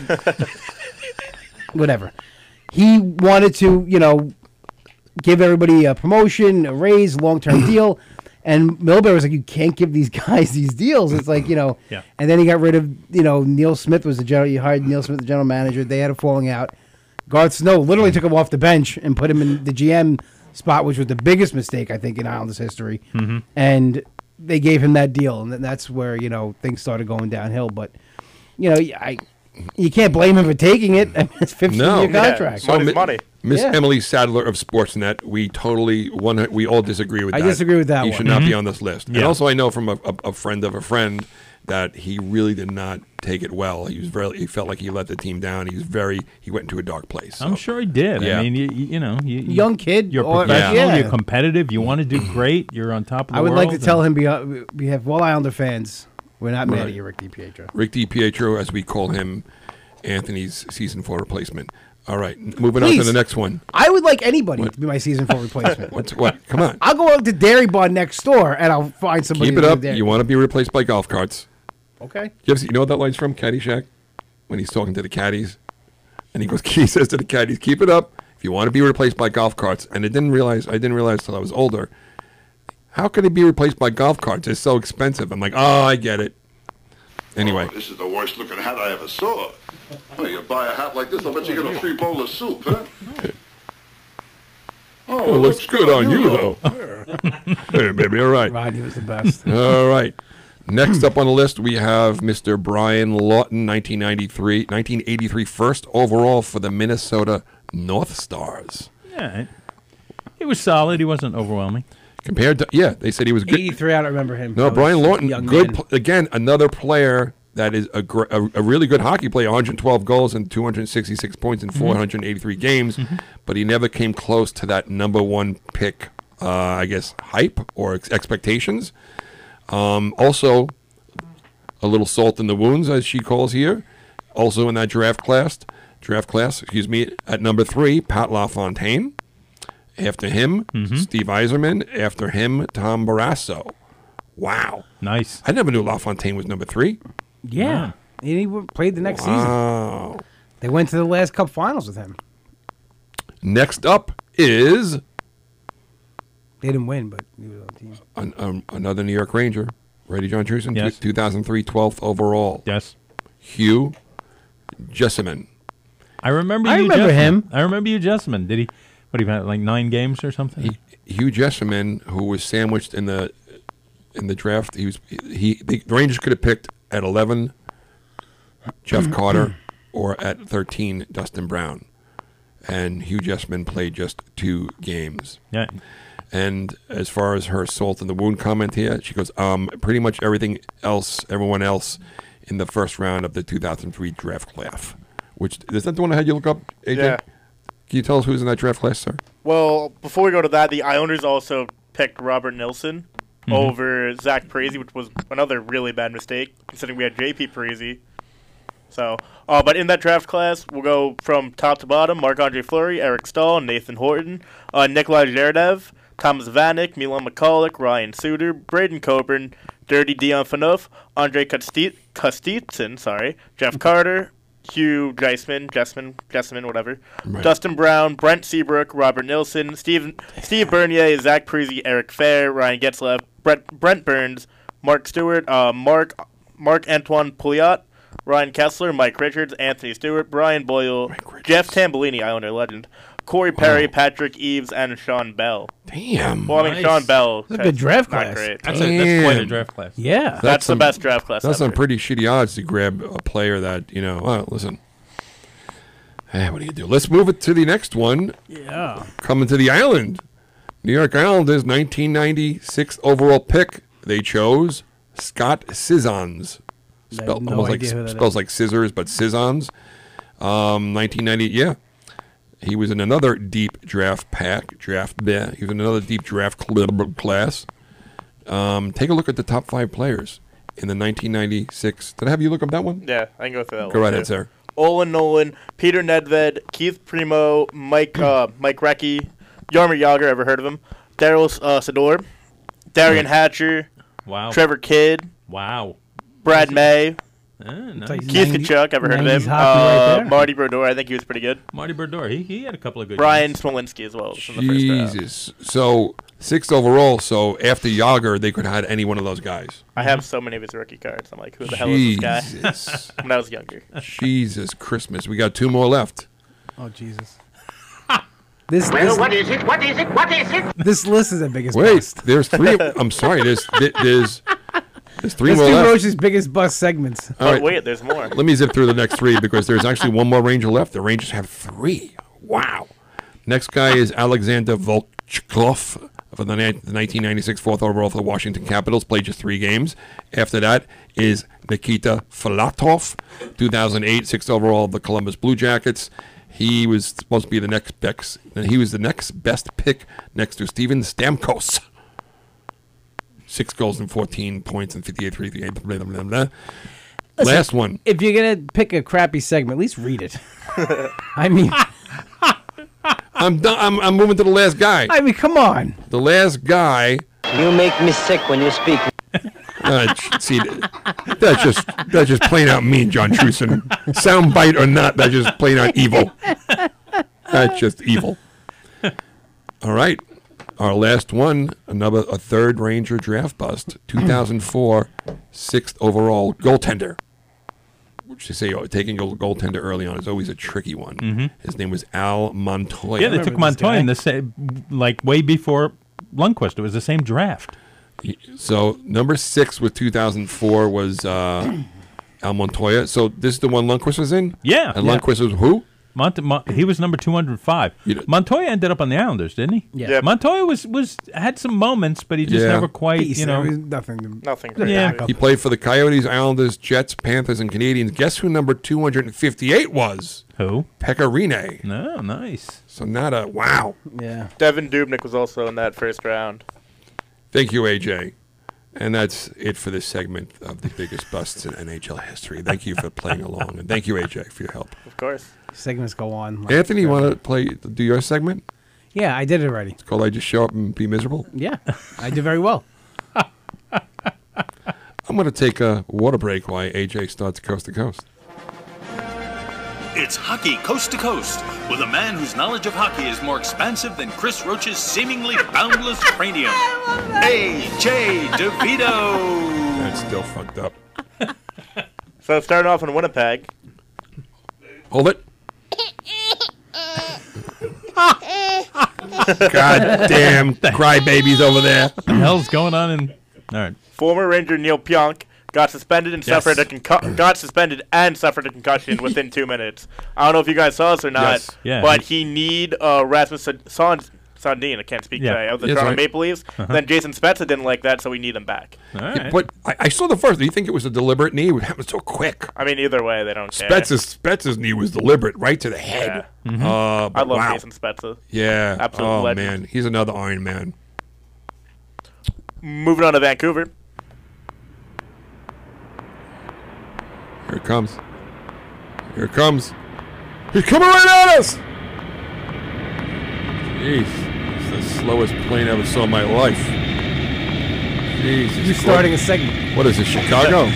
Speaker 4: whatever. He wanted to you know give everybody a promotion, a raise, long term deal. And Milbury was like, you can't give these guys these deals. It's like, you know,
Speaker 6: Yeah.
Speaker 4: and then he got rid of, you know, Neil Smith was the general, you hired Neil Smith, the general manager. They had a falling out. Garth Snow literally took him off the bench and put him in the G M spot, which was the biggest mistake, I think, in Islanders history.
Speaker 6: Mm-hmm.
Speaker 4: And they gave him that deal. And then that's where, you know, things started going downhill. But, you know, I you can't blame him for taking it. I mean, it's fifteen
Speaker 3: No.
Speaker 4: year
Speaker 3: Yeah.
Speaker 4: contract.
Speaker 5: So- Money's
Speaker 3: Mi-
Speaker 5: money.
Speaker 3: Miss
Speaker 4: Yeah.
Speaker 3: Emily Sadler of Sportsnet, we totally one we all disagree with
Speaker 4: I
Speaker 3: that.
Speaker 4: disagree with that
Speaker 3: He
Speaker 4: one.
Speaker 3: should not be on this list. And
Speaker 6: Yeah.
Speaker 3: also I know from a, a, a friend of a friend that he really did not take it well. He was very he felt like he let the team down. He was very he went into a dark place.
Speaker 6: I'm
Speaker 3: So,
Speaker 6: sure he did.
Speaker 3: Yeah.
Speaker 6: I mean, you, you you know, you, you-
Speaker 4: Young kid,
Speaker 6: You're
Speaker 4: or-
Speaker 6: professional.
Speaker 4: yeah.
Speaker 6: You're competitive. You want to do great. You're on top of the
Speaker 4: I would
Speaker 6: world.
Speaker 4: like to tell him, behalf, behalf of all Islander fans, we're not mad
Speaker 3: Right.
Speaker 4: at you, Rick DiPietro.
Speaker 3: Rick DiPietro, as we call him, Anthony's season four replacement. All right, moving on
Speaker 4: Please.
Speaker 3: to the next one.
Speaker 4: I would like anybody to be my season four replacement.
Speaker 3: What's what? Come on.
Speaker 4: I'll go up to Dairy Bar next door and I'll find somebody.
Speaker 3: Keep it
Speaker 4: to do
Speaker 3: up.
Speaker 4: Dairy.
Speaker 3: You want to be replaced by golf carts.
Speaker 4: Okay.
Speaker 3: You, ever see, you know what that line's from? Caddyshack? When he's talking to the caddies. And he goes, he says to the caddies, keep it up if you want to be replaced by golf carts. And I didn't realize, I didn't realize till I was older, how could it be replaced by golf carts? It's so expensive. I'm like, oh, I get it. Anyway.
Speaker 10: Oh, this is the worst looking hat I ever saw. Well, you buy a hat like this, I'll bet you get a free bowl of soup, huh?
Speaker 3: Oh, it looks good on you, though. Hey, baby, all right.
Speaker 4: Rodney was the best.
Speaker 3: All right. Next up on the list, we have Mister Brian Lawton, nineteen ninety-three, nineteen eighty-three first overall for the Minnesota North Stars.
Speaker 6: Yeah, he was solid. He wasn't overwhelming.
Speaker 3: Compared to, yeah, they said he was good.
Speaker 4: eighty-three, I don't remember him. I
Speaker 3: No,
Speaker 4: was
Speaker 3: Brian
Speaker 4: a
Speaker 3: Lawton,
Speaker 4: young
Speaker 3: good.
Speaker 4: man.
Speaker 3: Pl- again, another player that is a, gr- a, a really good hockey player, one hundred twelve goals and two hundred sixty-six points in four hundred eighty-three games,
Speaker 6: Mm-hmm.
Speaker 3: but he never came close to that number one pick, uh, I guess, hype or ex- expectations. Um, also, a little salt in the wounds, as she calls here. Also in that draft class, draft class, excuse me, at number three, Pat LaFontaine. After him,
Speaker 6: Mm-hmm.
Speaker 3: Steve Yzerman. After him, Tom Barrasso. Wow.
Speaker 6: Nice.
Speaker 3: I never knew LaFontaine was number three.
Speaker 4: Yeah. And he w- played the next
Speaker 3: Wow.
Speaker 4: season. They went to the last Cup Finals with him.
Speaker 3: Next up is
Speaker 4: They didn't win, but he was on the team.
Speaker 3: an, um, another New York Ranger. Ready, John Truson?
Speaker 6: Yes.
Speaker 3: two thousand three, twelfth overall.
Speaker 6: Yes.
Speaker 3: Hugh Jesseman.
Speaker 6: I remember.
Speaker 4: I
Speaker 6: you,
Speaker 4: remember
Speaker 6: Jesseman.
Speaker 4: him.
Speaker 6: I remember you, Jesseman. Did he? What he had like nine games or something?
Speaker 3: He, Hugh Jesseman, who was sandwiched in the in the draft, he was he. The Rangers could have picked at eleven Jeff Carter or at thirteen Dustin Brown, and Hugh Jesseman played just two games.
Speaker 6: Yeah.
Speaker 3: And as far as her salt in the wound comment here, she goes, um, pretty much everything else, everyone else in the first round of the two thousand three draft class. Which is that the one I had you look up, A J?
Speaker 5: Yeah.
Speaker 3: Can you tell us who's in that draft class, sir?
Speaker 5: Well, before we go to that, the Islanders also picked Robert Nilsson over Zach Parise, which was another really bad mistake, considering we had J P Parise. So, uh, but in that draft class, we'll go from top to bottom: Marc-Andre Fleury, Eric Stahl, Nathan Horton, uh, Nikolai Zherdev, Thomas Vanek, Milan McCulloch, Ryan Suter, Braden Coburn, Dirty Dion Phaneuf, Andre Kostitsyn, sorry, Jeff Carter, Hugh Jesseman, Jesseman, Jesseman, whatever,
Speaker 3: Right.
Speaker 5: Dustin Brown, Brent Seabrook, Robert Nilsson, Steve Steve Bernier, Zach Parise, Eric Fair, Ryan Getzlaff, Brent, Brent Burns, Mark Stewart, uh, Mark Mark Antoine Pouliot, Ryan Kessler, Mike Richards, Anthony Stewart, Brian Boyle, Jeff Tambolini, Islander legend, Corey Perry, Patrick Eves, and Sean Bell.
Speaker 3: Damn.
Speaker 5: Well, I mean,
Speaker 6: Nice.
Speaker 5: Sean Bell.
Speaker 4: That's a good draft
Speaker 5: not
Speaker 4: class.
Speaker 5: Great.
Speaker 6: That's, a, that's quite a
Speaker 3: Damn.
Speaker 6: draft class.
Speaker 4: Yeah.
Speaker 5: That's,
Speaker 3: some-
Speaker 5: the best draft class
Speaker 3: That's
Speaker 5: ever.
Speaker 3: some pretty shitty odds to grab a player that, you know, well, listen. Hey, what do you do? Let's move it to the next one.
Speaker 4: Yeah.
Speaker 3: Coming to the island. New York Islanders, nineteen ninety-six overall pick. They chose Scott Cizons.
Speaker 4: I
Speaker 3: Spelled
Speaker 4: have no
Speaker 3: almost like
Speaker 4: idea who that
Speaker 3: spells
Speaker 4: is.
Speaker 3: like scissors, but Cizons. Um, nineteen ninety, yeah. He was in another deep draft pack, draft. Yeah, he was in another deep draft cl- class. Um, take a look at the top five players in the nineteen ninety-six. Did I have you look up that one?
Speaker 5: Yeah, I can go through that
Speaker 3: Go
Speaker 5: one.
Speaker 3: right ahead,
Speaker 5: too.
Speaker 3: sir.
Speaker 5: Olin Nolan, Peter Nedved, Keith Primo, Mike uh, Mike Recchi, Jaromir Jagr, ever heard of him? Daryl uh, Sador, Darian Hatcher,
Speaker 6: Wow.
Speaker 5: Trevor Kidd,
Speaker 6: Wow.
Speaker 5: Brad May,
Speaker 6: Ah, nice.
Speaker 4: like-
Speaker 5: Keith
Speaker 4: ninety-
Speaker 5: Kachuk, ever heard of
Speaker 4: nineties
Speaker 5: him?
Speaker 4: hockey right
Speaker 5: Uh,
Speaker 4: there.
Speaker 5: Marty Brodeur, I think he was pretty good.
Speaker 6: Marty Brodeur. He, he had a couple of good
Speaker 5: Brian
Speaker 6: games.
Speaker 5: Smolinski as well. From the first round.
Speaker 3: Jesus. So sixth overall. So after Yager, they could have had any one of those guys.
Speaker 5: I have so many of his rookie cards. I'm like, who the hell is this guy?
Speaker 3: Jesus.
Speaker 5: When I was younger.
Speaker 3: Jesus Christmas. We got two more left.
Speaker 4: Oh, Jesus. This,
Speaker 8: Well,
Speaker 4: this,
Speaker 8: what is it? What is it? What is it?
Speaker 4: this list is the biggest
Speaker 3: Wait,
Speaker 4: bust.
Speaker 3: there's three. I'm sorry. There's th- there's there's three
Speaker 4: That's
Speaker 3: more
Speaker 4: Steve
Speaker 3: left.
Speaker 4: Roach's biggest bust segments.
Speaker 3: All
Speaker 5: But
Speaker 3: right.
Speaker 5: wait, there's more.
Speaker 3: Let me zip through the next three because there's actually one more Ranger left. The Rangers have three. Wow. Next guy is Alexander Volchkov for the ni- the nineteen ninety-six fourth overall for the Washington Capitals. Played just three games. After that is Nikita Filatov, two thousand eight sixth overall of the Columbus Blue Jackets. He was supposed to be the next best. He was the next best pick next to Steven Stamkos. Six goals and fourteen points and fifty-eight three. Blah, blah, blah, blah. Last one.
Speaker 4: If you're going to pick a crappy segment, at least read it. I mean,
Speaker 3: I'm done. I'm, I'm moving to the last guy.
Speaker 4: I mean, come on.
Speaker 3: The last guy.
Speaker 11: You make me sick when you speak.
Speaker 3: Uh, see, that's just that's just plain out mean, John Truson. Sound bite or not, that's just plain out evil. That's just evil. All right, our last one, another a third Ranger draft bust, two thousand four, sixth overall goaltender. Which they say oh, taking a goaltender early on is always a tricky one.
Speaker 6: Mhm.
Speaker 3: His name was Al Montoya.
Speaker 6: Yeah, they took Montoya in the same, like way before Lundqvist. It was the same draft.
Speaker 3: So number six with two thousand four was uh, Al Montoya. So this is the one Lundqvist was in?
Speaker 6: Yeah.
Speaker 3: And
Speaker 6: Yeah.
Speaker 3: Lundqvist was who?
Speaker 6: Mont- Mon- he was number two hundred five. Montoya ended up on the Islanders, didn't he?
Speaker 4: Yeah. Yep.
Speaker 6: Montoya was, was had some moments, but he just
Speaker 3: Yeah.
Speaker 6: never quite,
Speaker 4: He's-
Speaker 6: you know.
Speaker 4: there was nothing. To,
Speaker 5: Nothing.
Speaker 6: Yeah.
Speaker 3: He played for the Coyotes, Islanders, Jets, Panthers, and Canadians. Guess who number two hundred fifty-eight was?
Speaker 6: Who?
Speaker 3: Pekka Rinne.
Speaker 6: No, nice.
Speaker 3: So not a wow.
Speaker 4: Yeah.
Speaker 5: Devin Dubnyk was also in that first round.
Speaker 3: Thank you, A J. And that's it for this segment of the biggest busts in N H L history. Thank you for playing along, and thank you, A J, for your help.
Speaker 5: Of course.
Speaker 4: Segments go on. like
Speaker 3: Anthony, you
Speaker 4: forever.
Speaker 3: want to play do your segment?
Speaker 4: Yeah, I did it already.
Speaker 3: It's called "I Just Show Up and Be Miserable."
Speaker 4: Yeah, I did very well.
Speaker 3: I'm going to take a water break while A J starts Coast to Coast.
Speaker 1: It's Hockey Coast to Coast with a man whose knowledge of hockey is more expansive than Chris Roach's seemingly boundless cranium. A J DeVito.
Speaker 3: That's still fucked up.
Speaker 5: So starting off in Winnipeg.
Speaker 3: Hold it. God damn crybabies over there.
Speaker 6: What the hell's going on in... All right.
Speaker 5: Former Ranger Neil Pionk got suspended and
Speaker 6: Yes.
Speaker 5: suffered a concu- got suspended and suffered a concussion within two minutes. I don't know if you guys saw this or not,
Speaker 3: Yes.
Speaker 6: Yeah.
Speaker 5: but he need uh, Rasmus Sand- Sand- Sandin. I can't speak
Speaker 6: Yeah.
Speaker 5: today. Of the
Speaker 3: Yes,
Speaker 5: Toronto
Speaker 3: right.
Speaker 5: Maple Leafs.
Speaker 6: Uh-huh.
Speaker 5: Then Jason Spezza didn't like that, so we need him back.
Speaker 6: All
Speaker 3: Yeah,
Speaker 6: right.
Speaker 3: but I, I saw the first. Do you think it was a deliberate knee? It happened so quick.
Speaker 5: I mean, either way, they don't care.
Speaker 3: Spezza's, Spezza's knee was deliberate, right to the head.
Speaker 5: Yeah.
Speaker 6: Mm-hmm.
Speaker 3: Uh,
Speaker 5: I
Speaker 3: but
Speaker 5: love
Speaker 3: wow.
Speaker 5: Jason Spezza.
Speaker 3: Yeah.
Speaker 5: Absolute
Speaker 3: oh,
Speaker 5: legend.
Speaker 3: man. He's another Iron Man.
Speaker 5: Moving on to Vancouver.
Speaker 3: Here it comes. Here it comes. He's coming right at us! Jeez. It's the slowest plane I ever saw in my life. Jesus.
Speaker 4: You're starting a segment.
Speaker 3: What is this, Chicago?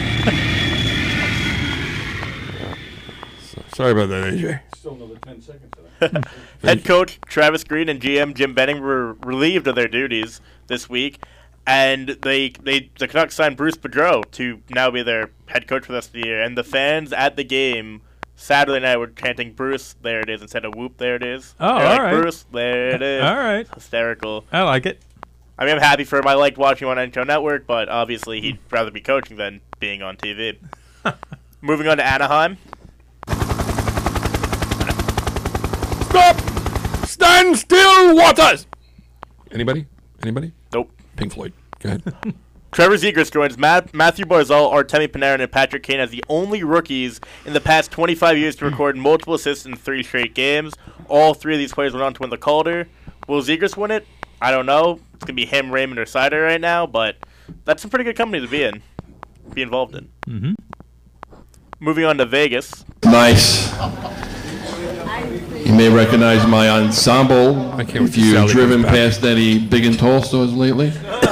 Speaker 3: So- sorry about that, A J.
Speaker 9: Still another ten seconds of that.
Speaker 5: Head coach Travis Green and G M Jim Benning were relieved of their duties this week, and they they the Canucks signed Bruce Boudreau to now be their head coach for the rest of the year. And the fans at the game Saturday night were chanting "Bruce, there it is" instead of "Whoop, there it is."
Speaker 6: Oh,
Speaker 5: They're
Speaker 6: all
Speaker 5: like,
Speaker 6: right.
Speaker 5: Bruce, there it is.
Speaker 6: All right.
Speaker 5: Hysterical.
Speaker 6: I like it.
Speaker 5: I mean, I'm happy for him. I liked watching him on N H L Network, but obviously he'd rather be coaching than being on T V. Moving on to Anaheim.
Speaker 3: Stop! Stand still, waters! Anybody? Anybody?
Speaker 5: Nope.
Speaker 3: Pink Floyd. Go ahead.
Speaker 5: Trevor Zegras joins Matt, Matthew Barzal, Artemi Panarin, and Patrick Kane as the only rookies in the past twenty-five years to record multiple assists in three straight games. All three of these players went on to win the Calder. Will Zegras win it? I don't know. It's going to be him, Raymond, or Sider right now, but that's a pretty good company to be in, be involved in.
Speaker 6: Mm-hmm.
Speaker 5: Moving on to Vegas.
Speaker 12: Nice. You may recognize my ensemble
Speaker 3: I can't wait
Speaker 12: if
Speaker 3: till
Speaker 12: you've
Speaker 3: Sally
Speaker 12: driven
Speaker 3: comes back.
Speaker 12: past any big and tall stores lately.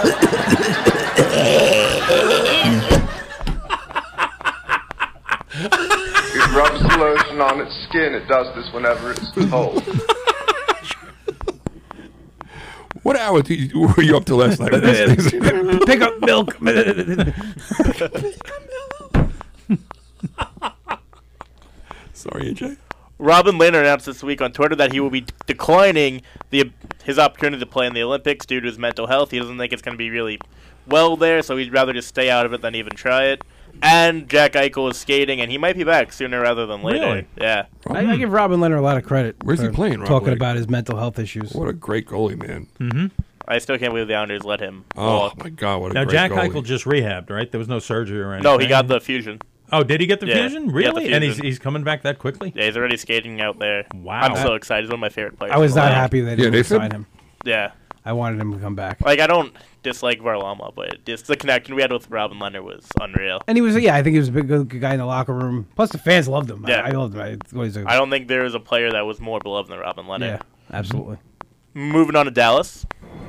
Speaker 13: It rubs the lotion on its skin. It does this whenever it's cold.
Speaker 3: What hour did you, were you up to last night? with these things?
Speaker 4: Pick up milk.
Speaker 3: Sorry, A J.
Speaker 5: Robin Lehner announced this week on Twitter that he will be declining the his opportunity to play in the Olympics due to his mental health. He doesn't think it's going to be really well there, so he'd rather just stay out of it than even try it. And Jack Eichel is skating, and he might be back sooner rather than later.
Speaker 6: Really?
Speaker 5: Yeah.
Speaker 4: I, I give Robin Leonard a lot of credit.
Speaker 3: Where's he
Speaker 4: for
Speaker 3: playing, Rob
Speaker 4: Talking
Speaker 3: Blake?
Speaker 4: about his mental health issues.
Speaker 3: What a great goalie, man.
Speaker 6: Mm-hmm.
Speaker 5: I still can't believe the Islanders let him
Speaker 3: Oh,
Speaker 5: walk.
Speaker 3: my God, what a
Speaker 6: Now,
Speaker 3: great
Speaker 6: Jack
Speaker 3: goalie.
Speaker 6: Eichel just rehabbed, right? There was no surgery or anything.
Speaker 5: No, he got the fusion.
Speaker 6: Oh, did he get the
Speaker 5: Yeah,
Speaker 6: fusion?
Speaker 5: he got
Speaker 6: Really?
Speaker 5: the
Speaker 6: And he's
Speaker 5: fusion.
Speaker 6: he's coming back that quickly?
Speaker 5: Yeah, he's already skating out there.
Speaker 6: Wow.
Speaker 5: I'm so excited. He's one of my favorite players.
Speaker 4: I was
Speaker 5: in the
Speaker 4: not
Speaker 5: league.
Speaker 4: happy they
Speaker 3: Yeah,
Speaker 4: didn't
Speaker 3: they said-
Speaker 4: sign him.
Speaker 5: Yeah.
Speaker 4: I wanted him to come back.
Speaker 5: Like, I don't dislike Varlamov, but just the connection we had with Robin Leonard was unreal.
Speaker 4: And he was, yeah, I think he was a big good guy in the locker room. Plus, the fans loved him.
Speaker 5: Yeah.
Speaker 4: I, I loved him. I, it was a,
Speaker 5: I don't think there was a player that was more beloved than Robin Leonard.
Speaker 4: yeah, absolutely.
Speaker 5: Moving on to Dallas.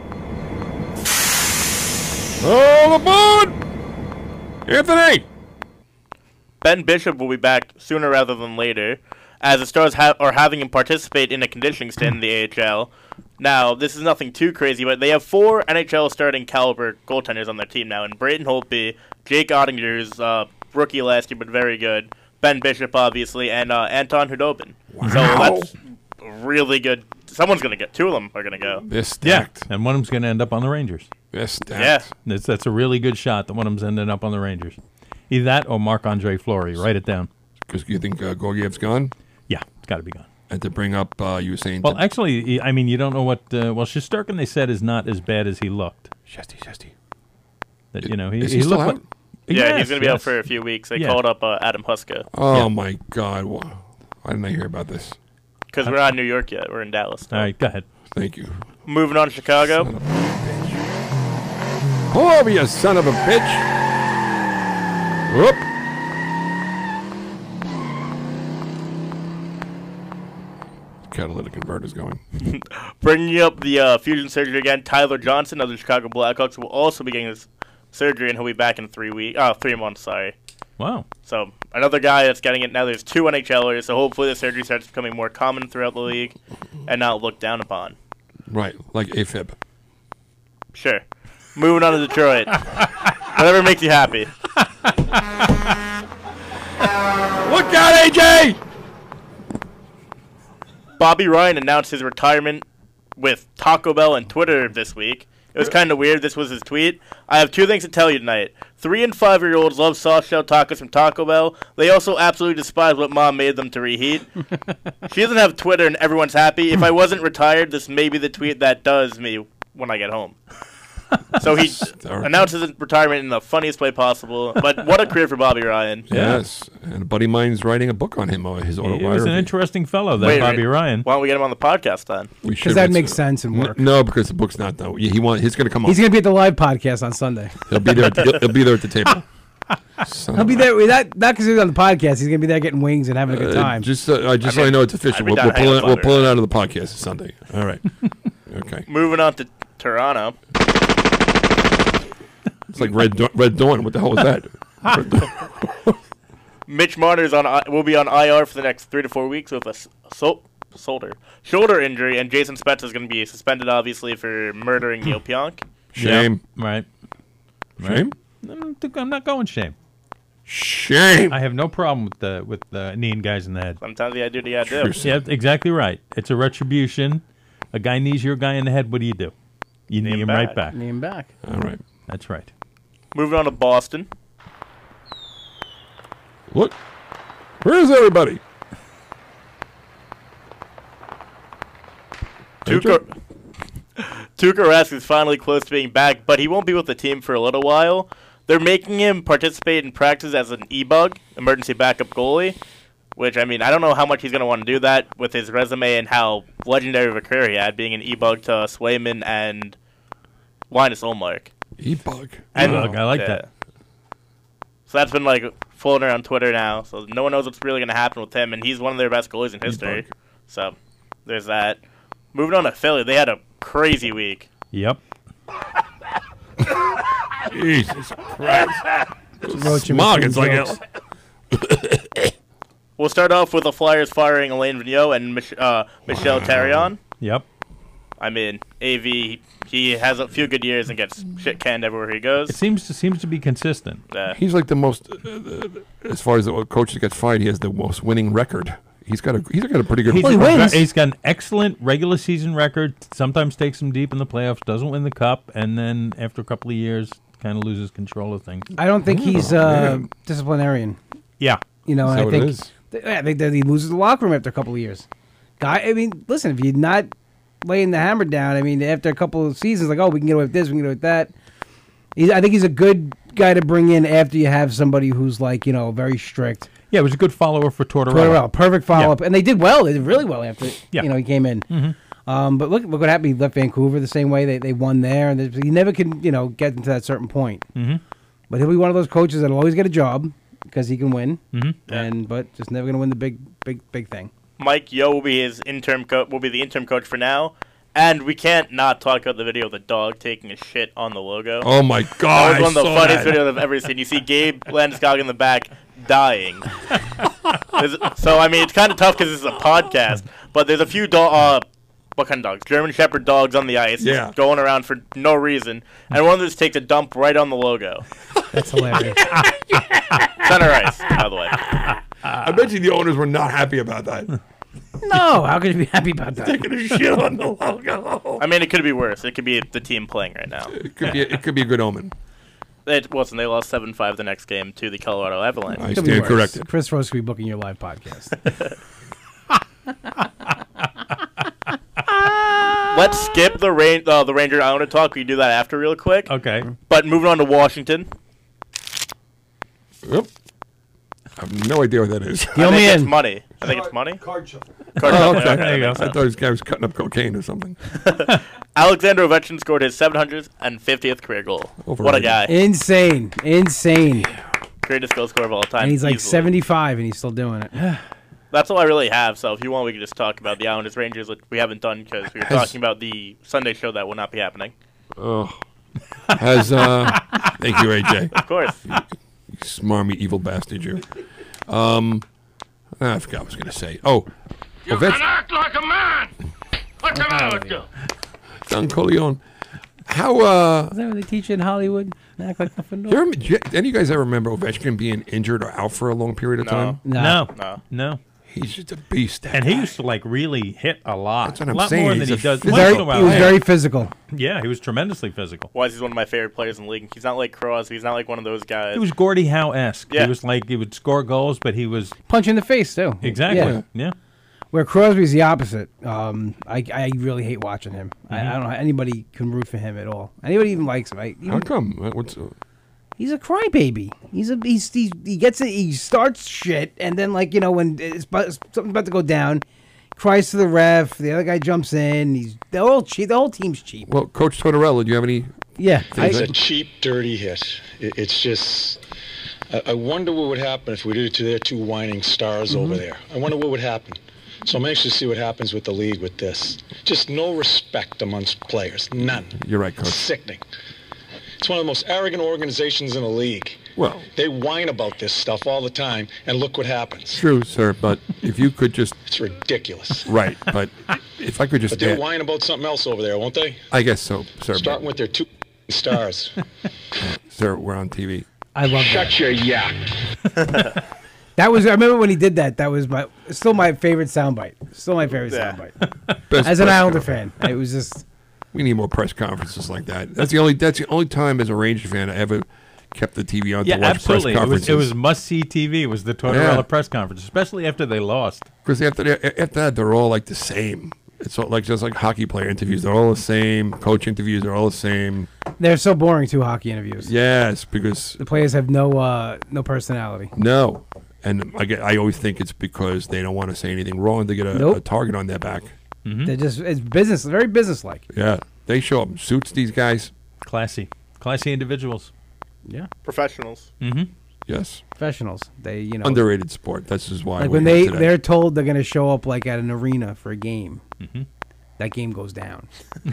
Speaker 3: All aboard! Anthony!
Speaker 5: Ben Bishop will be back sooner rather than later, as the Stars ha- are having him participate in a conditioning stint in the A H L. Now, this is nothing too crazy, but they have four N H L starting caliber goaltenders on their team now, and Braden Holtby, Jake Ottinger's uh, rookie last year, but very good, Ben Bishop, obviously, and uh, Anton Hudobin.
Speaker 3: Wow.
Speaker 5: So that's really good. Someone's going to get, two of them are going to go.
Speaker 3: They're
Speaker 6: Yeah,
Speaker 3: stacked.
Speaker 6: and one of them's going to end up on the Rangers.
Speaker 3: They're stacked.
Speaker 5: Yeah.
Speaker 6: That's, that's a really good shot that one of them's ending up on the Rangers. Either that or Marc-Andre Fleury. Write it down.
Speaker 3: Because you think uh, Gorgiev's gone?
Speaker 6: Yeah, it's got to be gone.
Speaker 3: And to bring up, uh, you were saying...
Speaker 6: Well,
Speaker 3: to,
Speaker 6: actually, I mean, you don't know what... Uh, well, Shesterkin, they said, is not as bad as he looked.
Speaker 3: Shesty, Shesty.
Speaker 6: That, you know, he,
Speaker 3: Is he
Speaker 6: he
Speaker 3: still
Speaker 6: looked
Speaker 3: out?
Speaker 6: like-
Speaker 5: Yeah,
Speaker 6: Yes,
Speaker 5: he's going to be out
Speaker 6: yes.
Speaker 5: for a few weeks. They
Speaker 6: Yeah.
Speaker 5: called up uh, Adam Huska.
Speaker 3: Oh,
Speaker 6: Yeah.
Speaker 3: my God. Why didn't I hear about this?
Speaker 5: Because we're not in New York yet. We're in Dallas.
Speaker 6: All right, go ahead.
Speaker 3: Thank you.
Speaker 5: Moving on to Chicago.
Speaker 3: Pull over, you son of a bitch. Whoop. Catalytic converter's going.
Speaker 5: Bringing up the uh, fusion surgery again, Tyler Johnson of the Chicago Blackhawks will also be getting his surgery, and he'll be back in three weeks. Oh, three months, sorry.
Speaker 6: Wow.
Speaker 5: So another guy that's getting it now. There's two NHLers, so hopefully the surgery starts becoming more common throughout the league and not looked down upon.
Speaker 3: Right, like AFib.
Speaker 5: Sure. Moving on to Detroit. Whatever makes you happy.
Speaker 3: Look out, A J!
Speaker 5: Bobby Ryan announced his retirement with Taco Bell and Twitter this week. It was kind of weird. This was his tweet. I have two things to tell you tonight. Three and five-year-olds love soft shell tacos from Taco Bell. They also absolutely despise what Mom made them to reheat. She doesn't have Twitter and everyone's happy. If I wasn't retired, this may be the tweet that does me when I get home. So he announces his retirement in the funniest way possible. But what a career for Bobby Ryan.
Speaker 3: Yes, and a buddy of mine's writing a book on him, uh, his
Speaker 6: He
Speaker 3: autobiography.
Speaker 6: was an interesting fellow, that
Speaker 5: Wait,
Speaker 6: Bobby
Speaker 5: wait.
Speaker 6: Ryan.
Speaker 5: Why don't we get him on the podcast then?
Speaker 3: We
Speaker 4: Because that makes sense and
Speaker 3: N-
Speaker 4: work.
Speaker 3: No, because the book's not done. He want, he's going to come on.
Speaker 4: He's going to be at the live podcast on Sunday.
Speaker 3: He'll be there. At the, he'll, he'll be there at the table. Son
Speaker 4: He'll
Speaker 3: of
Speaker 4: be
Speaker 3: a-
Speaker 4: there. with That, not because he's on the podcast. He's going to be there getting wings and having a good
Speaker 3: Uh,
Speaker 4: time.
Speaker 3: just, uh, uh, just
Speaker 5: I
Speaker 3: so I
Speaker 5: mean,
Speaker 3: know it's official.
Speaker 5: I'd be
Speaker 3: We'll,
Speaker 5: down
Speaker 3: we'll,
Speaker 5: to hang
Speaker 3: pull
Speaker 5: out
Speaker 3: it, we'll
Speaker 5: butter.
Speaker 3: pull it out of the podcast Sunday. All right. Okay.
Speaker 5: Moving on to Toronto.
Speaker 3: It's like Red Dawn. Red Dawn. What the hell was that? Red Dawn.
Speaker 5: Mitch Marner's on I- will be on I R for the next three to four weeks with a s- so- shoulder shoulder injury, and Jason Spezza is going to be suspended, obviously, for murdering Neil Pionk.
Speaker 3: Shame.
Speaker 6: Yeah, right.
Speaker 3: Shame.
Speaker 6: I'm I'm not going shame.
Speaker 3: Shame.
Speaker 6: I have no problem with the with the kneeing guys in the head.
Speaker 5: Sometimes you got to do what you got to do.
Speaker 6: Yeah, exactly right. It's a retribution. A guy knees your guy in the head. What do you do? You knee
Speaker 5: him
Speaker 6: him
Speaker 5: back.
Speaker 6: right back.
Speaker 4: Knee him back.
Speaker 3: All right.
Speaker 6: That's right.
Speaker 5: Moving on to Boston.
Speaker 3: Look. Where's everybody?
Speaker 5: Tuukka Tuukka Rask is finally close to being back, but he won't be with the team for a little while. They're making him participate in practice as an E-bug, emergency backup goalie, which, I mean, I don't know how much he's going to want to do that with his resume and how legendary of a career he had, being an E-bug to Swayman and Linus Ullmark.
Speaker 3: E-bug.
Speaker 5: And-
Speaker 6: E-bug, I like
Speaker 5: yeah.
Speaker 6: that.
Speaker 5: So that's been, like, floating around Twitter now, so no one knows what's really going to happen with him, and he's one of their best goalies in history.
Speaker 3: E-bug.
Speaker 5: So there's that. Moving on to Philly, they had a crazy week.
Speaker 6: Yep.
Speaker 3: Jesus Christ.
Speaker 4: Roach and
Speaker 3: Smog.
Speaker 4: between
Speaker 3: It's like
Speaker 4: jokes.
Speaker 3: hell.
Speaker 5: We'll start off with the Flyers firing Alain Vigneault and Mich- uh, Michel Therrien.
Speaker 6: Yep.
Speaker 5: I mean, A V, he has a few good years and gets shit canned everywhere he
Speaker 6: It
Speaker 5: goes.
Speaker 6: seems to seems to be consistent.
Speaker 5: Uh,
Speaker 3: He's like the most, uh, uh, as far as the coach that gets fired, he has the most winning record. He's got a he's got a pretty good.
Speaker 6: He's,
Speaker 4: Well, he wins.
Speaker 6: he's got an excellent regular season record. Sometimes takes him deep in the playoffs. Doesn't win the cup, and then after a couple of years, kind of loses control of things.
Speaker 4: I don't think he's uh, disciplinarian.
Speaker 6: Yeah.
Speaker 4: You know,
Speaker 3: Is
Speaker 4: and
Speaker 3: that
Speaker 4: I
Speaker 3: what it
Speaker 4: think
Speaker 3: is?
Speaker 4: th- I think that he loses the locker room after a couple of years. Guy, I mean, listen, if you're not laying the hammer down, I mean, after a couple of seasons, like, oh, we can get away with this, we can get away with that. He's, I think he's a good guy to bring in after you have somebody who's like, you know, very strict.
Speaker 6: Yeah, it was a good follower for Tortorella.
Speaker 4: Tortorella, perfect follow up, and they did well. They did really well after
Speaker 6: Yeah.
Speaker 4: you know he came in.
Speaker 6: Mm-hmm.
Speaker 4: Um, but look, look what happened. He left Vancouver the same way. They they won there, and they, he never can you know get into that certain point.
Speaker 6: Mm-hmm.
Speaker 4: But he'll be one of those coaches that'll always get a job because he can win,
Speaker 6: Mm-hmm.
Speaker 4: and but just never gonna win the big big big thing.
Speaker 5: Mike Yeo will be his interim co- will be the interim coach for now. And we can't not talk about the video of the dog taking a shit on the logo.
Speaker 3: Oh my God!
Speaker 5: That was one
Speaker 3: I
Speaker 5: of the
Speaker 3: saw
Speaker 5: funniest
Speaker 3: that.
Speaker 5: videos I've ever seen. You see Gabe Landeskog in the back dying. There's- so, I mean, it's kind of tough because this is a podcast, but there's a few dog, uh, what kind of dogs? German Shepherd dogs on the ice,
Speaker 3: Yeah.
Speaker 5: just going around for no reason, and one of them just takes a dump right on the logo.
Speaker 4: That's hilarious.
Speaker 5: Center ice, by the way.
Speaker 3: I bet you the owners were not happy about that.
Speaker 4: No, how could you be happy about that?
Speaker 3: Taking a shit on the logo.
Speaker 5: I mean, it could be worse. It could be the team playing right now.
Speaker 3: It could be. A, it could be a good omen.
Speaker 5: It wasn't. They lost seven five the next game to the Colorado Avalanche.
Speaker 3: I
Speaker 4: Could be
Speaker 3: stand
Speaker 4: worse.
Speaker 3: corrected.
Speaker 4: Chris Rose could be booking your live podcast.
Speaker 5: let's skip the rain, uh, the Ranger Islander talk. We can do that after real quick.
Speaker 6: Okay.
Speaker 5: But moving on to Washington.
Speaker 3: Yep. I have no idea what that is.
Speaker 5: I think it's money. I think it's money.
Speaker 9: Card shuffle.
Speaker 5: Card
Speaker 3: Oh,
Speaker 5: shuffle,
Speaker 3: okay.
Speaker 5: yeah,
Speaker 3: I
Speaker 5: that makes
Speaker 3: thought this guy was cutting up cocaine or something.
Speaker 5: Alexander Ovechkin scored his seven hundred fiftieth career goal. What a
Speaker 3: Overrated.
Speaker 5: guy.
Speaker 4: Insane. Insane.
Speaker 5: Greatest goal scorer of all time.
Speaker 4: And he's like
Speaker 5: easily.
Speaker 4: seventy-five and he's still doing it.
Speaker 5: That's all I really have. So if you want, we can just talk about the Islanders Rangers, which we haven't done because we were
Speaker 3: Has-
Speaker 5: talking about the Sunday show that will not be happening.
Speaker 3: Oh. Has, uh, thank you, A J.
Speaker 5: Of course.
Speaker 3: You smarmy, evil bastard, you. Um, I forgot what I was going to say. Oh.
Speaker 8: You
Speaker 3: Ovech-
Speaker 8: can act like a man. What's the matter with you?
Speaker 3: Don Corleone. How, uh...
Speaker 4: Is that what they teach in Hollywood? Act like nothing.
Speaker 3: You ever, do you- any of you guys ever remember Ovechkin being injured or out for a long period of
Speaker 5: No.
Speaker 3: time?
Speaker 4: No.
Speaker 6: No.
Speaker 5: No.
Speaker 6: No.
Speaker 3: He's just a beast. that
Speaker 6: And he
Speaker 3: guy.
Speaker 6: used to like really hit a lot.
Speaker 3: That's what I'm
Speaker 6: a lot
Speaker 3: saying.
Speaker 6: more
Speaker 3: He's
Speaker 6: than
Speaker 3: a
Speaker 6: he does.
Speaker 3: phys-
Speaker 6: once
Speaker 4: Very,
Speaker 6: in a while.
Speaker 4: he was
Speaker 6: Yeah.
Speaker 4: very physical.
Speaker 6: Yeah, he was tremendously physical.
Speaker 5: Why is he one of my favorite players in the league? He's not like Crosby. He's not like one of those guys.
Speaker 6: He was Gordie Howe-esque.
Speaker 5: Yeah.
Speaker 6: He was like he would score goals, but he was
Speaker 4: Punch in the face, too.
Speaker 6: exactly.
Speaker 4: Yeah.
Speaker 6: Yeah.
Speaker 4: Where Crosby's the opposite. Um, I, I really hate watching him. I,
Speaker 6: Mm-hmm.
Speaker 4: I don't know how anybody can root for him at all. Anybody even likes him. I, even,
Speaker 3: How come? Uh, What's... Uh,
Speaker 4: He's a crybaby. He's a he's, he's he gets it. He starts shit, and then like you know when it's about, something's about to go down, cries to the ref. The other guy jumps in. He's they're all cheap. The whole team's cheap.
Speaker 3: well, Coach Tortorella, do you have any...
Speaker 4: Yeah,
Speaker 3: It's
Speaker 14: It's a cheap, dirty hit. It, it's just. I, I wonder what would happen if we did it to their two whining stars over there. I wonder what would happen. So I'm anxious to see what happens with the league with this. Just no respect amongst players. None.
Speaker 3: You're right, Coach.
Speaker 14: Sickening. It's one of the most arrogant organizations in the league.
Speaker 3: Well,
Speaker 14: They whine about this stuff all the time, and look what happens.
Speaker 3: true, sir, but if you could just...
Speaker 14: It's ridiculous.
Speaker 3: Right, but if I could just...
Speaker 14: But they'll
Speaker 3: add-
Speaker 14: whine about something else over there, won't they?
Speaker 3: I guess so, sir.
Speaker 14: Starting with their two stars.
Speaker 3: Sir, we're on T V.
Speaker 4: I love that.
Speaker 14: Shut your yak.
Speaker 4: That was I remember when he did that. That was my still my favorite soundbite. Still my favorite
Speaker 5: Yeah.
Speaker 4: soundbite.
Speaker 3: Best
Speaker 4: As an
Speaker 3: press
Speaker 4: Islander
Speaker 3: conference.
Speaker 4: fan, it was just
Speaker 3: We need more press conferences like that. That's the only. That's the only time as a Ranger fan I ever kept the T V on
Speaker 6: Yeah,
Speaker 3: to watch
Speaker 6: absolutely.
Speaker 3: press
Speaker 6: It was,
Speaker 3: conferences.
Speaker 6: it was must-see T V. It was the Tortorella
Speaker 3: Yeah.
Speaker 6: press conference, especially after they lost.
Speaker 3: Because after that, after that, they're all like the same. It's all like just like hockey player interviews. They're all the same. Coach interviews are all the same.
Speaker 4: they're so boring too. Hockey interviews.
Speaker 3: Yes, because
Speaker 4: The players have no uh, no personality.
Speaker 3: no, and I get. I always think it's because they don't want to say anything wrong to get a,
Speaker 4: Nope.
Speaker 3: a target on their back.
Speaker 4: They're just it's business, very businesslike.
Speaker 3: Yeah, they show up in suits. These guys.
Speaker 6: Classy. Classy individuals.
Speaker 4: Yeah,
Speaker 5: Professionals.
Speaker 6: Mm-hmm.
Speaker 3: Yes,
Speaker 4: professionals. They you know
Speaker 3: underrated sport. That's just why.
Speaker 4: like
Speaker 3: we're
Speaker 4: when
Speaker 3: here
Speaker 4: they
Speaker 3: today.
Speaker 4: they're told they're gonna show up like at an arena for a game.
Speaker 6: Mm-hmm.
Speaker 4: That game goes down.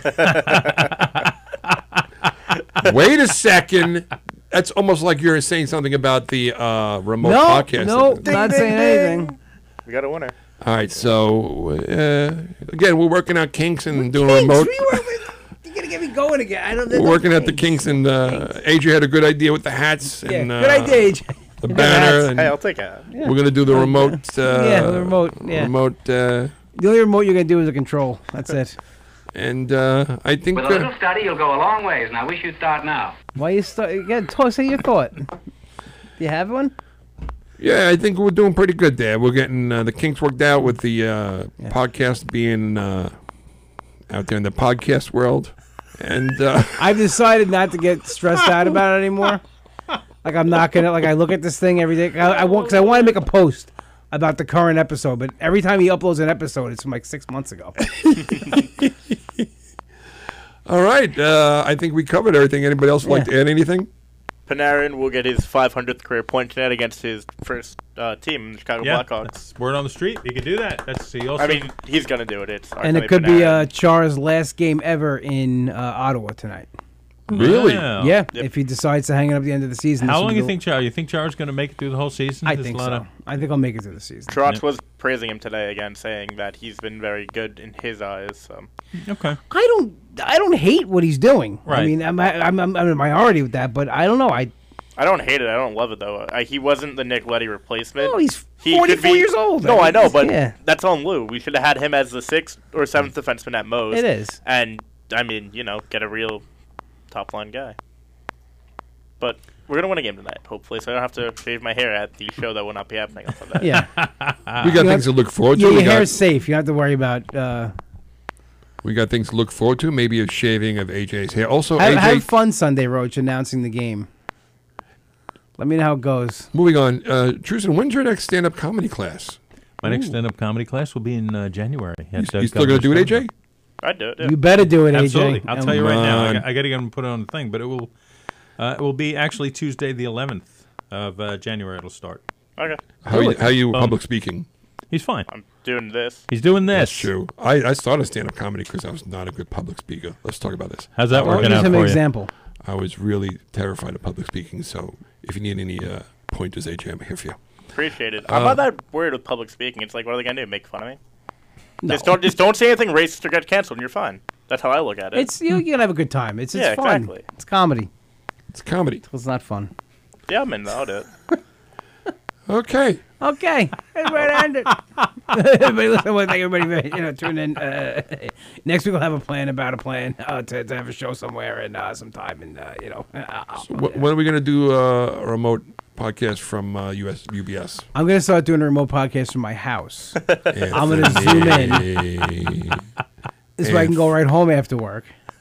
Speaker 3: Wait a second. That's almost like you're saying something about the uh, remote
Speaker 4: No,
Speaker 3: podcast.
Speaker 4: no, not saying anything.
Speaker 5: We got a winner.
Speaker 3: All right, so uh, again, we're working out kinks and doing
Speaker 4: Kinks,
Speaker 3: remote.
Speaker 4: we were- You're gonna get me going again. I don't.
Speaker 3: We're working out the kinks, and uh, Adrian had a good idea with the hats.
Speaker 4: Yeah,
Speaker 3: and,
Speaker 4: good
Speaker 3: uh,
Speaker 4: idea, A J.
Speaker 3: The
Speaker 4: Good
Speaker 3: banner.
Speaker 4: hats.
Speaker 3: And
Speaker 5: Hey, I'll take it.
Speaker 4: Yeah.
Speaker 3: We're gonna do the remote. Uh,
Speaker 4: Yeah, the remote, yeah.
Speaker 3: Remote. Uh,
Speaker 4: The only remote you're gonna do is a control. That's it.
Speaker 3: and uh, I think.
Speaker 8: With a
Speaker 3: Uh,
Speaker 8: little study, you'll go a long ways, and I wish you'd start now.
Speaker 4: Why you start? Again, talk. Say your thought. Do you have one?
Speaker 3: yeah, I think we're doing pretty good there. We're getting uh, the kinks worked out with the uh, podcast being uh, out there in the podcast world, and. Uh,
Speaker 4: I've decided not to get stressed out about it anymore. Like I'm not gonna like I look at this thing every day. I, I want because I want to make a post about the current episode, but every time he uploads an episode, it's from like six months ago.
Speaker 3: All right, uh, I think we covered everything. Anybody else like
Speaker 4: Yeah.
Speaker 3: to add anything?
Speaker 5: Panarin will get his five hundredth career point tonight against his first uh, team, the Chicago
Speaker 6: Yeah,
Speaker 5: Blackhawks.
Speaker 6: that's word on the street. He could do that. That's he also.
Speaker 5: I mean, he's gonna do it. It's
Speaker 4: And it
Speaker 5: Artemi
Speaker 4: could be
Speaker 5: Panarin.
Speaker 4: uh, Char's last game ever in uh, Ottawa tonight.
Speaker 3: Really?
Speaker 6: Wow.
Speaker 4: Yeah, if he decides to hang it up at the end of the season.
Speaker 6: How
Speaker 4: this
Speaker 6: long
Speaker 4: would
Speaker 6: do you
Speaker 4: be
Speaker 6: think Char? You think Char's going to make it through the whole season?
Speaker 4: I
Speaker 6: There's
Speaker 4: think
Speaker 6: a lot
Speaker 4: so.
Speaker 6: of-
Speaker 4: I think I'll make it through the season.
Speaker 5: Trotz was praising him today again, saying that he's been very good in his eyes. So.
Speaker 6: Okay.
Speaker 4: I don't. I don't hate what he's doing. I
Speaker 5: Right.
Speaker 4: mean, I'm, I'm I'm I'm in a minority with that, but I don't know. I
Speaker 5: I don't hate it. I don't love it though. I, he wasn't the Nick Leddy replacement.
Speaker 4: No, he's
Speaker 5: He could
Speaker 4: forty-four
Speaker 5: be-
Speaker 4: years old.
Speaker 5: No, I know, but
Speaker 4: Yeah.
Speaker 5: that's on Lou. We should have had him as the sixth or seventh defenseman at most.
Speaker 4: It is.
Speaker 5: And I mean, you know, get a real top line guy. But we're gonna win a game tonight, hopefully, so I don't have to shave my hair at the show that will not be happening on Sunday.
Speaker 4: Yeah.
Speaker 3: We got
Speaker 4: You
Speaker 3: things
Speaker 4: have-
Speaker 3: to look forward to.
Speaker 4: Yeah,
Speaker 3: We
Speaker 4: your
Speaker 3: got-
Speaker 4: hair's safe. You don't have to worry about. Uh,
Speaker 3: We got things to look forward to. Maybe a shaving of A J's hair. Also,
Speaker 4: have,
Speaker 3: A J.
Speaker 4: have fun Sunday, Roach, announcing the game. Let me know how it goes.
Speaker 3: Moving on. Uh, Truson, when's your next stand-up comedy class?
Speaker 6: My next stand-up comedy class will be in uh, January.
Speaker 3: You, you still going to do it, A J?
Speaker 5: I'd do it. Yeah.
Speaker 4: You better do it,
Speaker 6: Absolutely.
Speaker 4: A J.
Speaker 6: I'll tell you right now. I, got- I got to get him put it on the thing, but it will. Uh, it will be actually Tuesday, the eleventh of uh, January. It'll start.
Speaker 5: Okay.
Speaker 3: How you, how you
Speaker 6: Um,
Speaker 3: public speaking?
Speaker 6: He's fine.
Speaker 5: I'm doing this.
Speaker 6: He's doing this.
Speaker 3: That's true. I, I started stand-up comedy because I was not a good public speaker. Let's talk about this.
Speaker 6: How's that
Speaker 3: I
Speaker 6: working
Speaker 3: was-
Speaker 6: out
Speaker 4: Give him
Speaker 6: for
Speaker 4: an
Speaker 6: you?
Speaker 4: example.
Speaker 3: I was really terrified of public speaking, so if you need any uh, pointers, A J, I'm here for you.
Speaker 5: Appreciate it.
Speaker 3: Uh,
Speaker 5: I'm not that worried with public speaking. It's like, what are they gonna do? Make fun of me? Just don't just don't say anything racist or get canceled, and you're fine. That's how I look at it.
Speaker 4: It's you. You can have a good time. It's, it's
Speaker 5: Yeah,
Speaker 4: fun.
Speaker 5: exactly.
Speaker 4: It's comedy.
Speaker 3: It's comedy.
Speaker 4: It's not fun.
Speaker 5: Yeah, I'm in. I'll do it.
Speaker 3: Okay.
Speaker 4: Okay. Everybody end it. Everybody listen. Well, thank everybody. You know, tune in. Uh, next week we'll have a plan about a plan uh, to, to have a show somewhere and uh, sometime. And uh, you know, uh,
Speaker 3: So wh- when are we going to do uh, a remote podcast from uh, U S U B S?
Speaker 4: I'm gonna start doing a remote podcast from my house. I'm gonna zoom in, so I can go right home after work.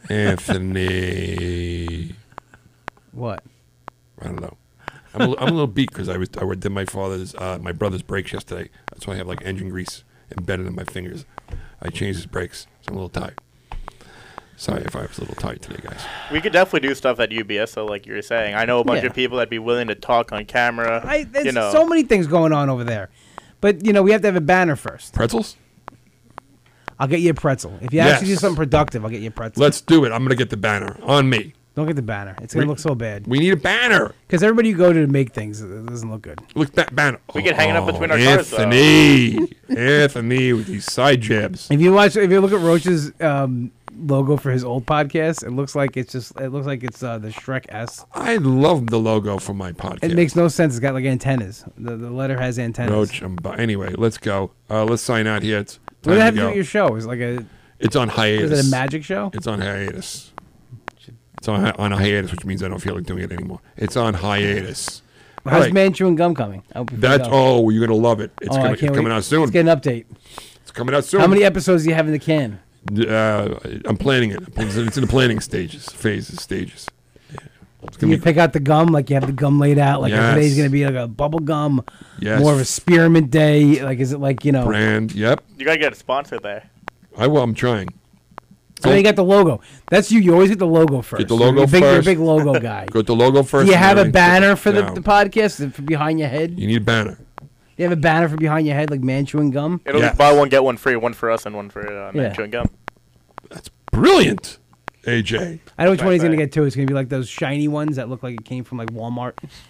Speaker 3: Anthony.
Speaker 4: What?
Speaker 3: I don't know. I'm a, li- I'm a little beat because I was I did my father's uh, my brother's brakes yesterday. That's why I have like engine grease embedded in my fingers. I changed his brakes, so I'm a little tight. Sorry if I was a little tight today, guys.
Speaker 5: We could definitely do stuff at U B S, though, like you were saying. I know a bunch
Speaker 4: Yeah.
Speaker 5: of people that'd be willing to talk on camera.
Speaker 4: I, there's
Speaker 5: you know,
Speaker 4: so many things going on over there, but you know we have to have a banner first.
Speaker 3: Pretzels?
Speaker 4: I'll get you a pretzel. If you
Speaker 3: Yes.
Speaker 4: actually do something productive, I'll get you a pretzel.
Speaker 3: Let's do it. I'm going to get the banner on me.
Speaker 4: Don't get the banner. It's gonna
Speaker 3: We-
Speaker 4: look so bad.
Speaker 3: We need a banner.
Speaker 4: Because everybody you go to to make things, it doesn't look good.
Speaker 3: Look that banner.
Speaker 5: We could hang it up between our
Speaker 3: Anthony.
Speaker 5: cars, though.
Speaker 3: Anthony. Anthony with these side jabs.
Speaker 4: If you watch, if you look at Roach's um, logo for his old podcast, it looks like it's just, it looks like it's uh, the Shrek S.
Speaker 3: I love the logo for my podcast.
Speaker 4: It makes no sense. It's got like antennas. The the letter has antennas.
Speaker 3: Roach, I'm bu- anyway, let's go. Uh, let's sign out here. It's
Speaker 4: What
Speaker 3: time
Speaker 4: do they have
Speaker 3: to
Speaker 4: to do
Speaker 3: go.
Speaker 4: with your show? Is it like a?
Speaker 3: It's on hiatus.
Speaker 4: Is it a magic show?
Speaker 3: It's on hiatus. It's on, hi- on a hiatus, which means I don't feel like doing it anymore. It's on hiatus. All
Speaker 4: How's
Speaker 3: right.
Speaker 4: Man Chewing Gum coming? I hope you
Speaker 3: That's
Speaker 4: go.
Speaker 3: oh, you're gonna love it. It's,
Speaker 4: Oh, I
Speaker 3: coming,
Speaker 4: can't
Speaker 3: it's coming
Speaker 4: wait.
Speaker 3: out soon.
Speaker 4: Let's get an update.
Speaker 3: It's coming out soon.
Speaker 4: How many episodes do you have in the can?
Speaker 3: Uh, I'm planning it. It's in the planning stages, phases, stages. Yeah. It's
Speaker 4: Do
Speaker 3: gonna
Speaker 4: you
Speaker 3: be
Speaker 4: pick out the gum? Like you have the gum laid out? Like
Speaker 3: Yes.
Speaker 4: today's going to be like a bubble gum?
Speaker 3: Yes.
Speaker 4: More of a spearmint day? Like is it like, you know?
Speaker 3: brand. Yep.
Speaker 5: You gotta get a sponsor there.
Speaker 3: I will. I'm trying.
Speaker 4: And then you got the logo. That's you. You always get the logo first.
Speaker 3: Get the logo
Speaker 4: you're a big, You're a
Speaker 3: first.
Speaker 4: big logo guy.
Speaker 3: Go with the logo first.
Speaker 4: Do you
Speaker 3: and
Speaker 4: have a
Speaker 3: everything
Speaker 4: banner for the,
Speaker 3: down.
Speaker 4: the podcast for behind your head?
Speaker 3: You need a banner.
Speaker 4: You have a banner for behind your head, like Man Chewing Gum?
Speaker 5: It'll
Speaker 3: Yes.
Speaker 5: be buy one, get one free. One for us and one for uh,
Speaker 4: Yeah.
Speaker 5: Man Chewing Gum.
Speaker 3: Brilliant, A J.
Speaker 4: I know which one he's
Speaker 5: Right,
Speaker 4: going to
Speaker 5: right.
Speaker 4: get too. It's going to be like those shiny ones that look like it came from like Walmart.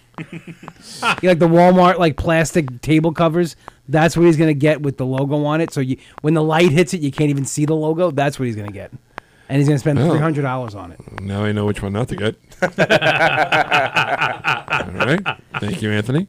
Speaker 4: You like the Walmart like plastic table covers. That's what he's going to get with the logo on it. So you, when the light hits it, you can't even see the logo. That's what he's going to get. And he's going to spend
Speaker 3: Oh.
Speaker 4: three hundred dollars on it.
Speaker 3: Now I know which one not to get. All right. Thank you, Anthony.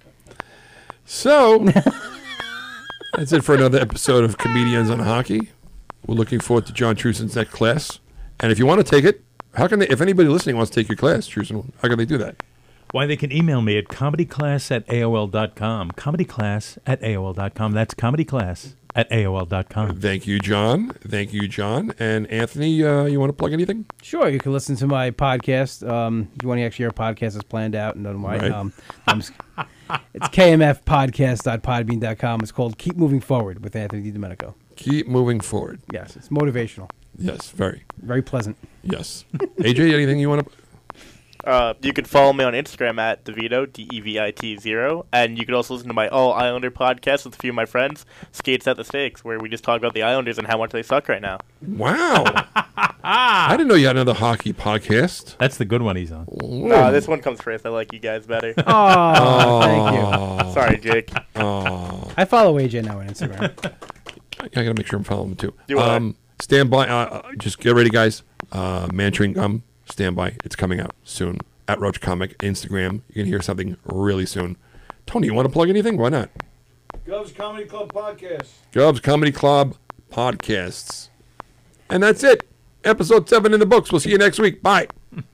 Speaker 3: So that's it for another episode of Comedians on Hockey. We're looking forward to John Truson's next class. And if you want to take it, how can they? If anybody listening wants to take your class, Truson, how can they do that?
Speaker 6: Why, they can email me at comedyclass at A O L dot com. Comedyclass at A O L dot com. That's comedyclass at A O L dot com.
Speaker 3: Thank you, John. Thank you, John. And Anthony, uh, you want to plug anything?
Speaker 4: Sure, you can listen to my podcast. Um, if you want to actually hear a podcast that's planned out and done right.
Speaker 3: Right.
Speaker 4: Um, I'm just- it's k m f podcast dot podbean dot com. It's called Keep Moving Forward with Anthony DiDomenico.
Speaker 3: Keep moving forward.
Speaker 4: Yes, it's motivational.
Speaker 3: Yes, very.
Speaker 4: Very pleasant.
Speaker 3: Yes. A J, anything you want to?
Speaker 5: Uh, you can follow me on Instagram at DeVito, D E V I T zero, and you can also listen to my All Islander podcast with a few of my friends, Skates at the Stakes, where we just talk about the Islanders and how much they suck right now.
Speaker 3: Wow. I didn't know you had another hockey podcast.
Speaker 6: That's the good one he's on.
Speaker 5: Uh, this one comes first. I like you guys better.
Speaker 4: Oh, thank you.
Speaker 5: Sorry, Jake.
Speaker 3: Oh.
Speaker 4: I follow A J now on Instagram.
Speaker 3: I gotta make sure I'm following him too.
Speaker 5: Do I?
Speaker 3: Um, stand by. Uh, uh, just get ready, guys. Uh, Man Chewing Gum. Stand by. It's coming out soon at Roach Comic Instagram. You can hear something really soon. Tony, you want to plug anything? Why not?
Speaker 9: Govs Comedy Club Podcast.
Speaker 3: Gubs Comedy Club podcasts. And that's it. Episode seven in the books. We'll see you next week. Bye.